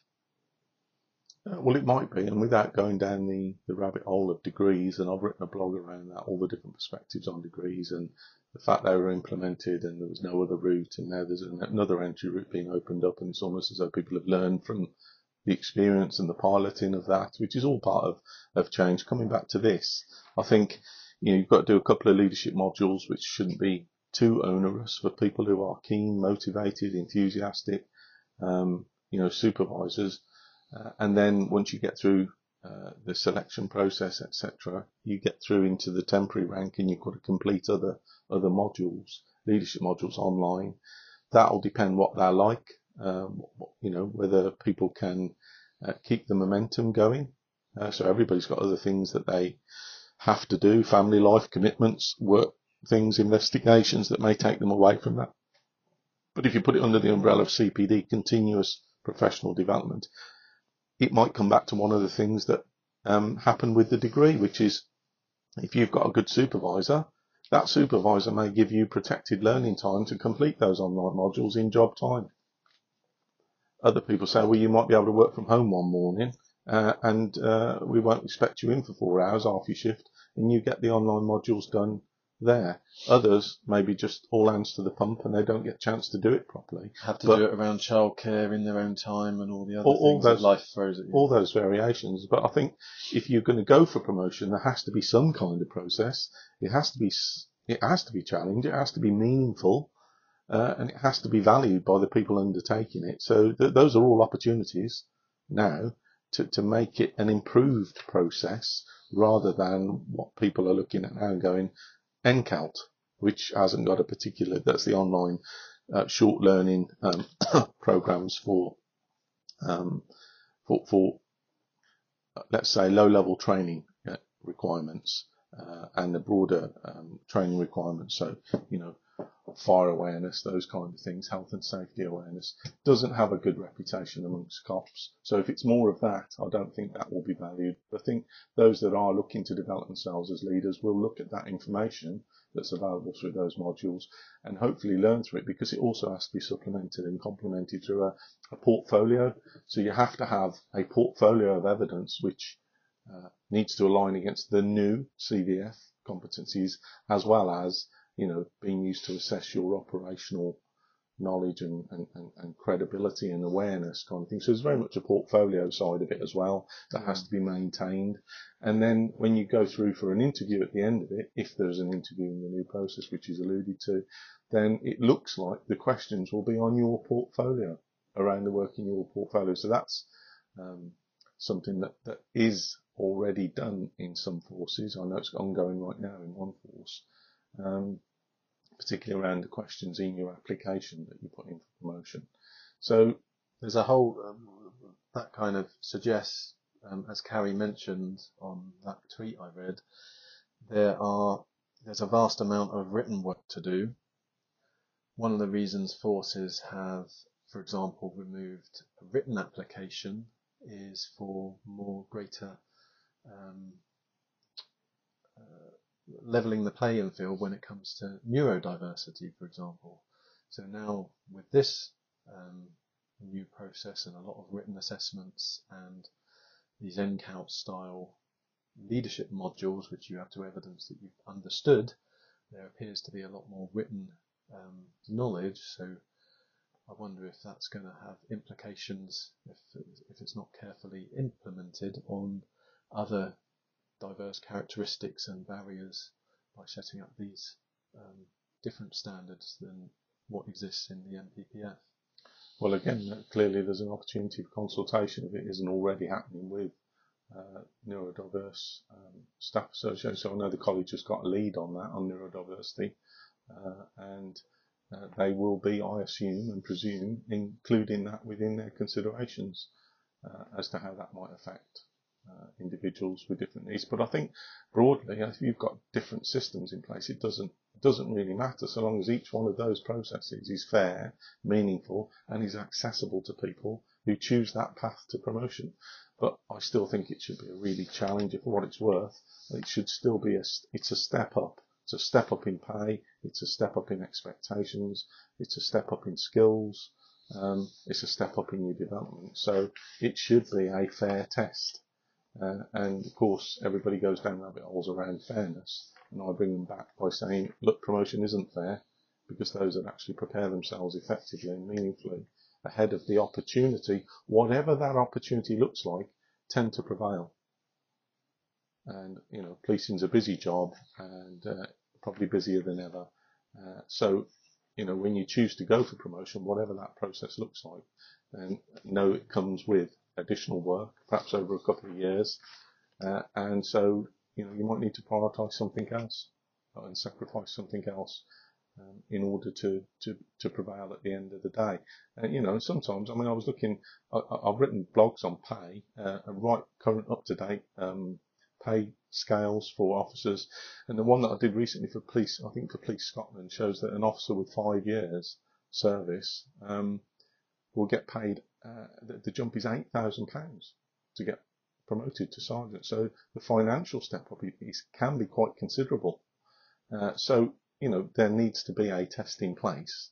Uh, well, it might be, and without going down the, the rabbit hole of degrees, and I've written a blog around that, all the different perspectives on degrees and the fact they were implemented and there was no other route, and now there's another entry route being opened up, and it's almost as though people have learned from the experience and the piloting of that, which is all part of, of change. Coming back to this, I think, you know, you've got to do a couple of leadership modules which shouldn't be too onerous for people who are keen, motivated, enthusiastic, um, you know, supervisors. Uh, and then once you get through uh, the selection process, et cetera, you get through into the temporary rank, and you've got to complete other other modules, leadership modules online. That'll depend what they're like, um, you know, whether people can uh, keep the momentum going. Uh, so everybody's got other things that they have to do, family life, commitments, work things, investigations that may take them away from that. But if you put it under the umbrella of C P D, continuous professional development, it might come back to one of the things that um, happened with the degree, which is If you've got a good supervisor, that supervisor may give you protected learning time to complete those online modules in job time. Other people say, well, you might be able to work from home one morning, uh, and uh, we won't expect you in for four hours after your shift, and you get the online modules done there. Others maybe just all hands to the pump and they don't get a chance to do it properly. Have to but do it around childcare in their own time and all the other all, all things those, that life throws at you. All those variations. But I think if you're going to go for promotion, there has to be some kind of process. It has to be, it has to be challenged. It has to be meaningful. Uh, and it has to be valued by the people undertaking it. So th- those are all opportunities now to, to make it an improved process rather than what people are looking at now and going, N C A L T, which hasn't got a particular, that's the online uh, short learning um, programs for, um, for, for, let's say, low-level training uh, requirements uh, and the broader um, training requirements. So, you know, fire awareness, those kind of things, health and safety awareness, doesn't have a good reputation amongst cops. So if it's more of that, I don't think that will be valued. I think those that are looking to develop themselves as leaders will look at that information that's available through those modules and hopefully learn through it, because it also has to be supplemented and complemented through a, a portfolio. So you have to have a portfolio of evidence which uh, needs to align against the new C V F competencies, as well as, you know, being used to assess your operational knowledge and, and, and, and credibility and awareness kind of thing. So there's very much a portfolio side of it as well that Yeah. has to be maintained. And then when you go through for an interview at the end of it, if there's an interview in the new process, which is alluded to, then it looks like the questions will be on your portfolio, around the work in your portfolio. So that's um, something that, that is already done in some forces. I know it's ongoing right now in one force. Um, particularly around the questions in your application that you put in for promotion. So there's a whole, um, that kind of suggests, um, as Carrie mentioned on that tweet I read, there are, there's a vast amount of written work to do. One of the reasons forces have, for example, removed a written application is for more greater um, uh, leveling the playing field when it comes to neurodiversity, for example. So now with this um, new process and a lot of written assessments and these N C A L T style leadership modules, which you have to evidence that you've understood, there appears to be a lot more written um, knowledge. So I wonder if that's going to have implications, if, if it's not carefully implemented, on other diverse characteristics and barriers by setting up these um, different standards than what exists in the M P P F. Well, again, clearly there's an opportunity for consultation if it isn't already happening with uh, neurodiverse um, staff associations. So I know the college has got a lead on that, on neurodiversity, uh, and uh, they will be, I assume and presume, including that within their considerations uh, as to how that might affect Uh, individuals with different needs. But I think broadly, if you've got different systems in place, it doesn't it doesn't really matter so long as each one of those processes is fair, meaningful, and is accessible to people who choose that path to promotion. But I still think it should be a really challenging, for what it's worth. It should still be a it's a step up. It's a step up in pay. It's a step up in expectations. It's a step up in skills. Um, it's a step up in your development. So it should be a fair test. Uh, and of course, everybody goes down rabbit holes around fairness, and I bring them back by saying, look, promotion isn't fair, because those that actually prepare themselves effectively and meaningfully ahead of the opportunity, whatever that opportunity looks like, tend to prevail. And, you know, policing's a busy job, and uh, probably busier than ever. Uh, so, you know, when you choose to go for promotion, whatever that process looks like, then know it comes with additional work, perhaps over a couple of years, uh, and so, you know, you might need to prioritise something else and sacrifice something else um, in order to, to, to prevail at the end of the day. Uh, you know, sometimes, I mean, I was looking, I, I've written blogs on pay uh, and write current up-to-date um, pay scales for officers, and the one that I did recently for police, I think for Police Scotland, shows that an officer with five years service um, will get paid, uh, the, the jump is eight thousand pounds to get promoted to sergeant. So the financial step up is, can be quite considerable. Uh, so, you know, there needs to be a test in place,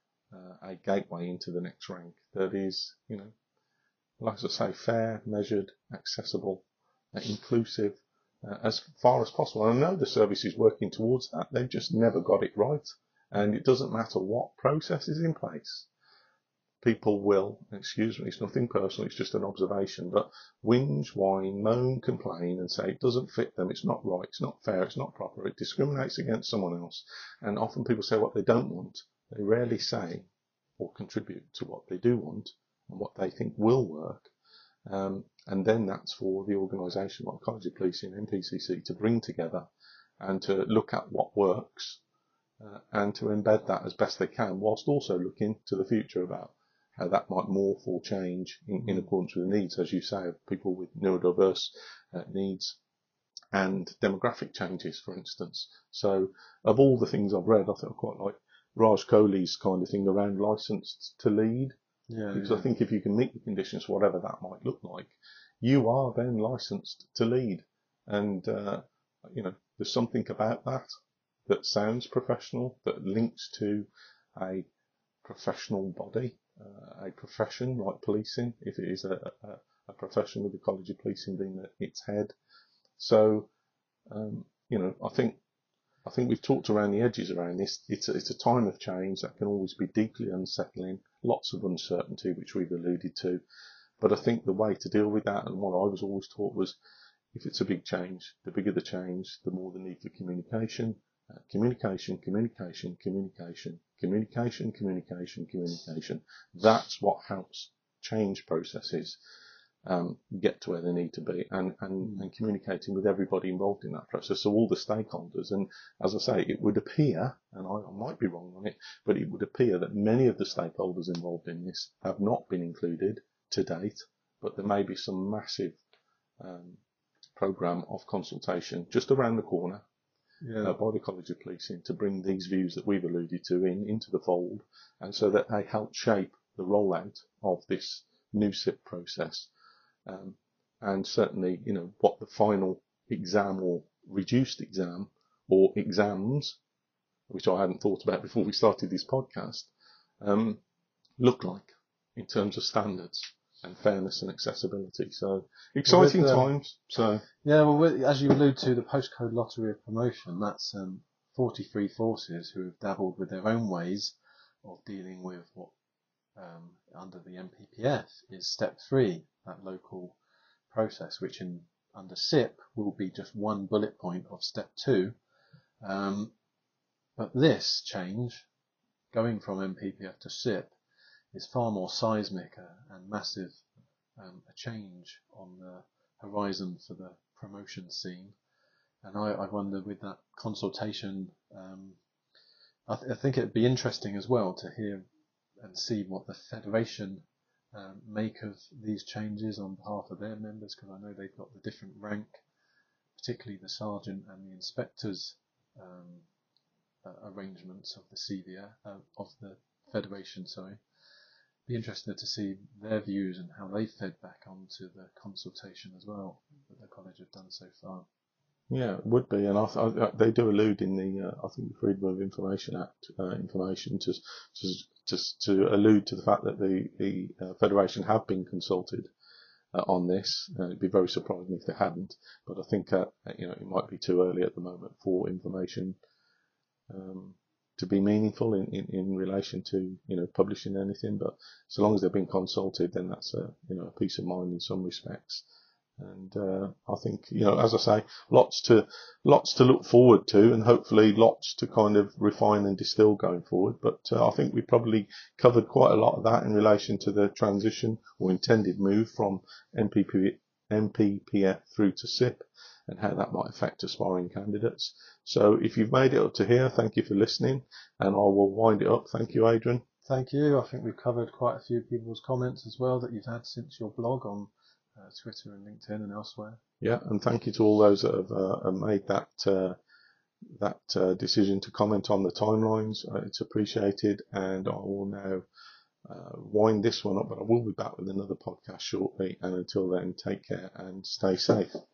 uh, a gateway into the next rank that is, you know, like I say, fair, measured, accessible, uh, inclusive, uh, as far as possible. And I know the service is working towards that. They've just never got it right. And it doesn't matter what process is in place. People will, excuse me, it's nothing personal, it's just an observation, but whinge, whine, moan, complain and say it doesn't fit them, it's not right, it's not fair, it's not proper, it discriminates against someone else. And often people say what they don't want. They rarely say or contribute to what they do want and what they think will work. Um, and then that's for the organisation like College of Policing and N P C C to bring together and to look at what works uh, and to embed that as best they can, whilst also looking to the future about how that might morph or change in, in accordance with the needs, as you say, of people with neurodiverse uh, needs and demographic changes, for instance. So of all the things I've read, I think I quite like Raj Kohli's kind of thing around licensed to lead. Yeah, because yeah. I think if you can meet the conditions, whatever that might look like, you are then licensed to lead. And, uh, you know, there's something about that that sounds professional, that links to a professional body, uh, a profession like policing, if it is a, a, a profession with the College of Policing being at its head. So, um, you know, I think I think we've talked around the edges around this. It's a, it's a time of change that can always be deeply unsettling, lots of uncertainty, which we've alluded to. But I think the way to deal with that, and what I was always taught, was if it's a big change, the bigger the change, the more the need for communication. Uh, communication, communication, communication, communication, communication, communication. That's what helps change processes um, get to where they need to be, and, and, and communicating with everybody involved in that process, so all the stakeholders. And as I say, it would appear, and I, I might be wrong on it, but it would appear that many of the stakeholders involved in this have not been included to date, but there may be some massive um, programme of consultation just around the corner. Yeah. Uh, by the College of Policing to bring these views that we've alluded to in into the fold, and so that they help shape the rollout of this new S I P process, um, and certainly, you know, what the final exam or reduced exam or exams, which I hadn't thought about before we started this podcast, um, look like in terms of standards and fairness and accessibility. So exciting With, um, times. So Yeah, well, with, as you allude to, the postcode lottery of promotion, that's um, forty-three forces who have dabbled with their own ways of dealing with what, um, under the M P P F, is step three, that local process, which in under S I P will be just one bullet point of step two. Um, but this change, going from M P P F to S I P, is far more seismic uh, and massive, um, a change on the horizon for the promotion scene. And I, I wonder, with that consultation, um, I, th- I think it'd be interesting as well to hear and see what the Federation um, make of these changes on behalf of their members, because I know they've got the different rank, particularly the sergeant and the inspector's um, uh, arrangements of the C V F, uh, of the Federation, sorry. Be interested to see their views and how they fed back onto the consultation as well that the college have done so far. yeah, it would be, and I, I, they do allude in the uh, I think the Freedom of Information Act uh, information to, to to to allude to the fact that the the uh, Federation have been consulted uh, on this. Uh, it'd be very surprising if they hadn't, but I think uh, you know it might be too early at the moment for information um, to be meaningful in, in, in relation to you know publishing anything. But so long as they've been consulted, then that's a you know a peace of mind in some respects. And uh, I think, you know, as I say, lots to lots to look forward to, and hopefully lots to kind of refine and distill going forward. But uh, I think we probably covered quite a lot of that in relation to the transition or intended move from M P P F through to S I P, and how that might affect aspiring candidates. So if you've made it up to here, thank you for listening, and I will wind it up. Thank you, Adrian. Thank you. I think we've covered quite a few people's comments as well that you've had since your blog on Uh, Twitter and LinkedIn and elsewhere. Yeah, and thank you to all those that have uh, made that uh, that uh, decision to comment on the timelines. Uh, it's appreciated, and I will now uh, wind this one up, but I will be back with another podcast shortly. And until then, take care and stay safe.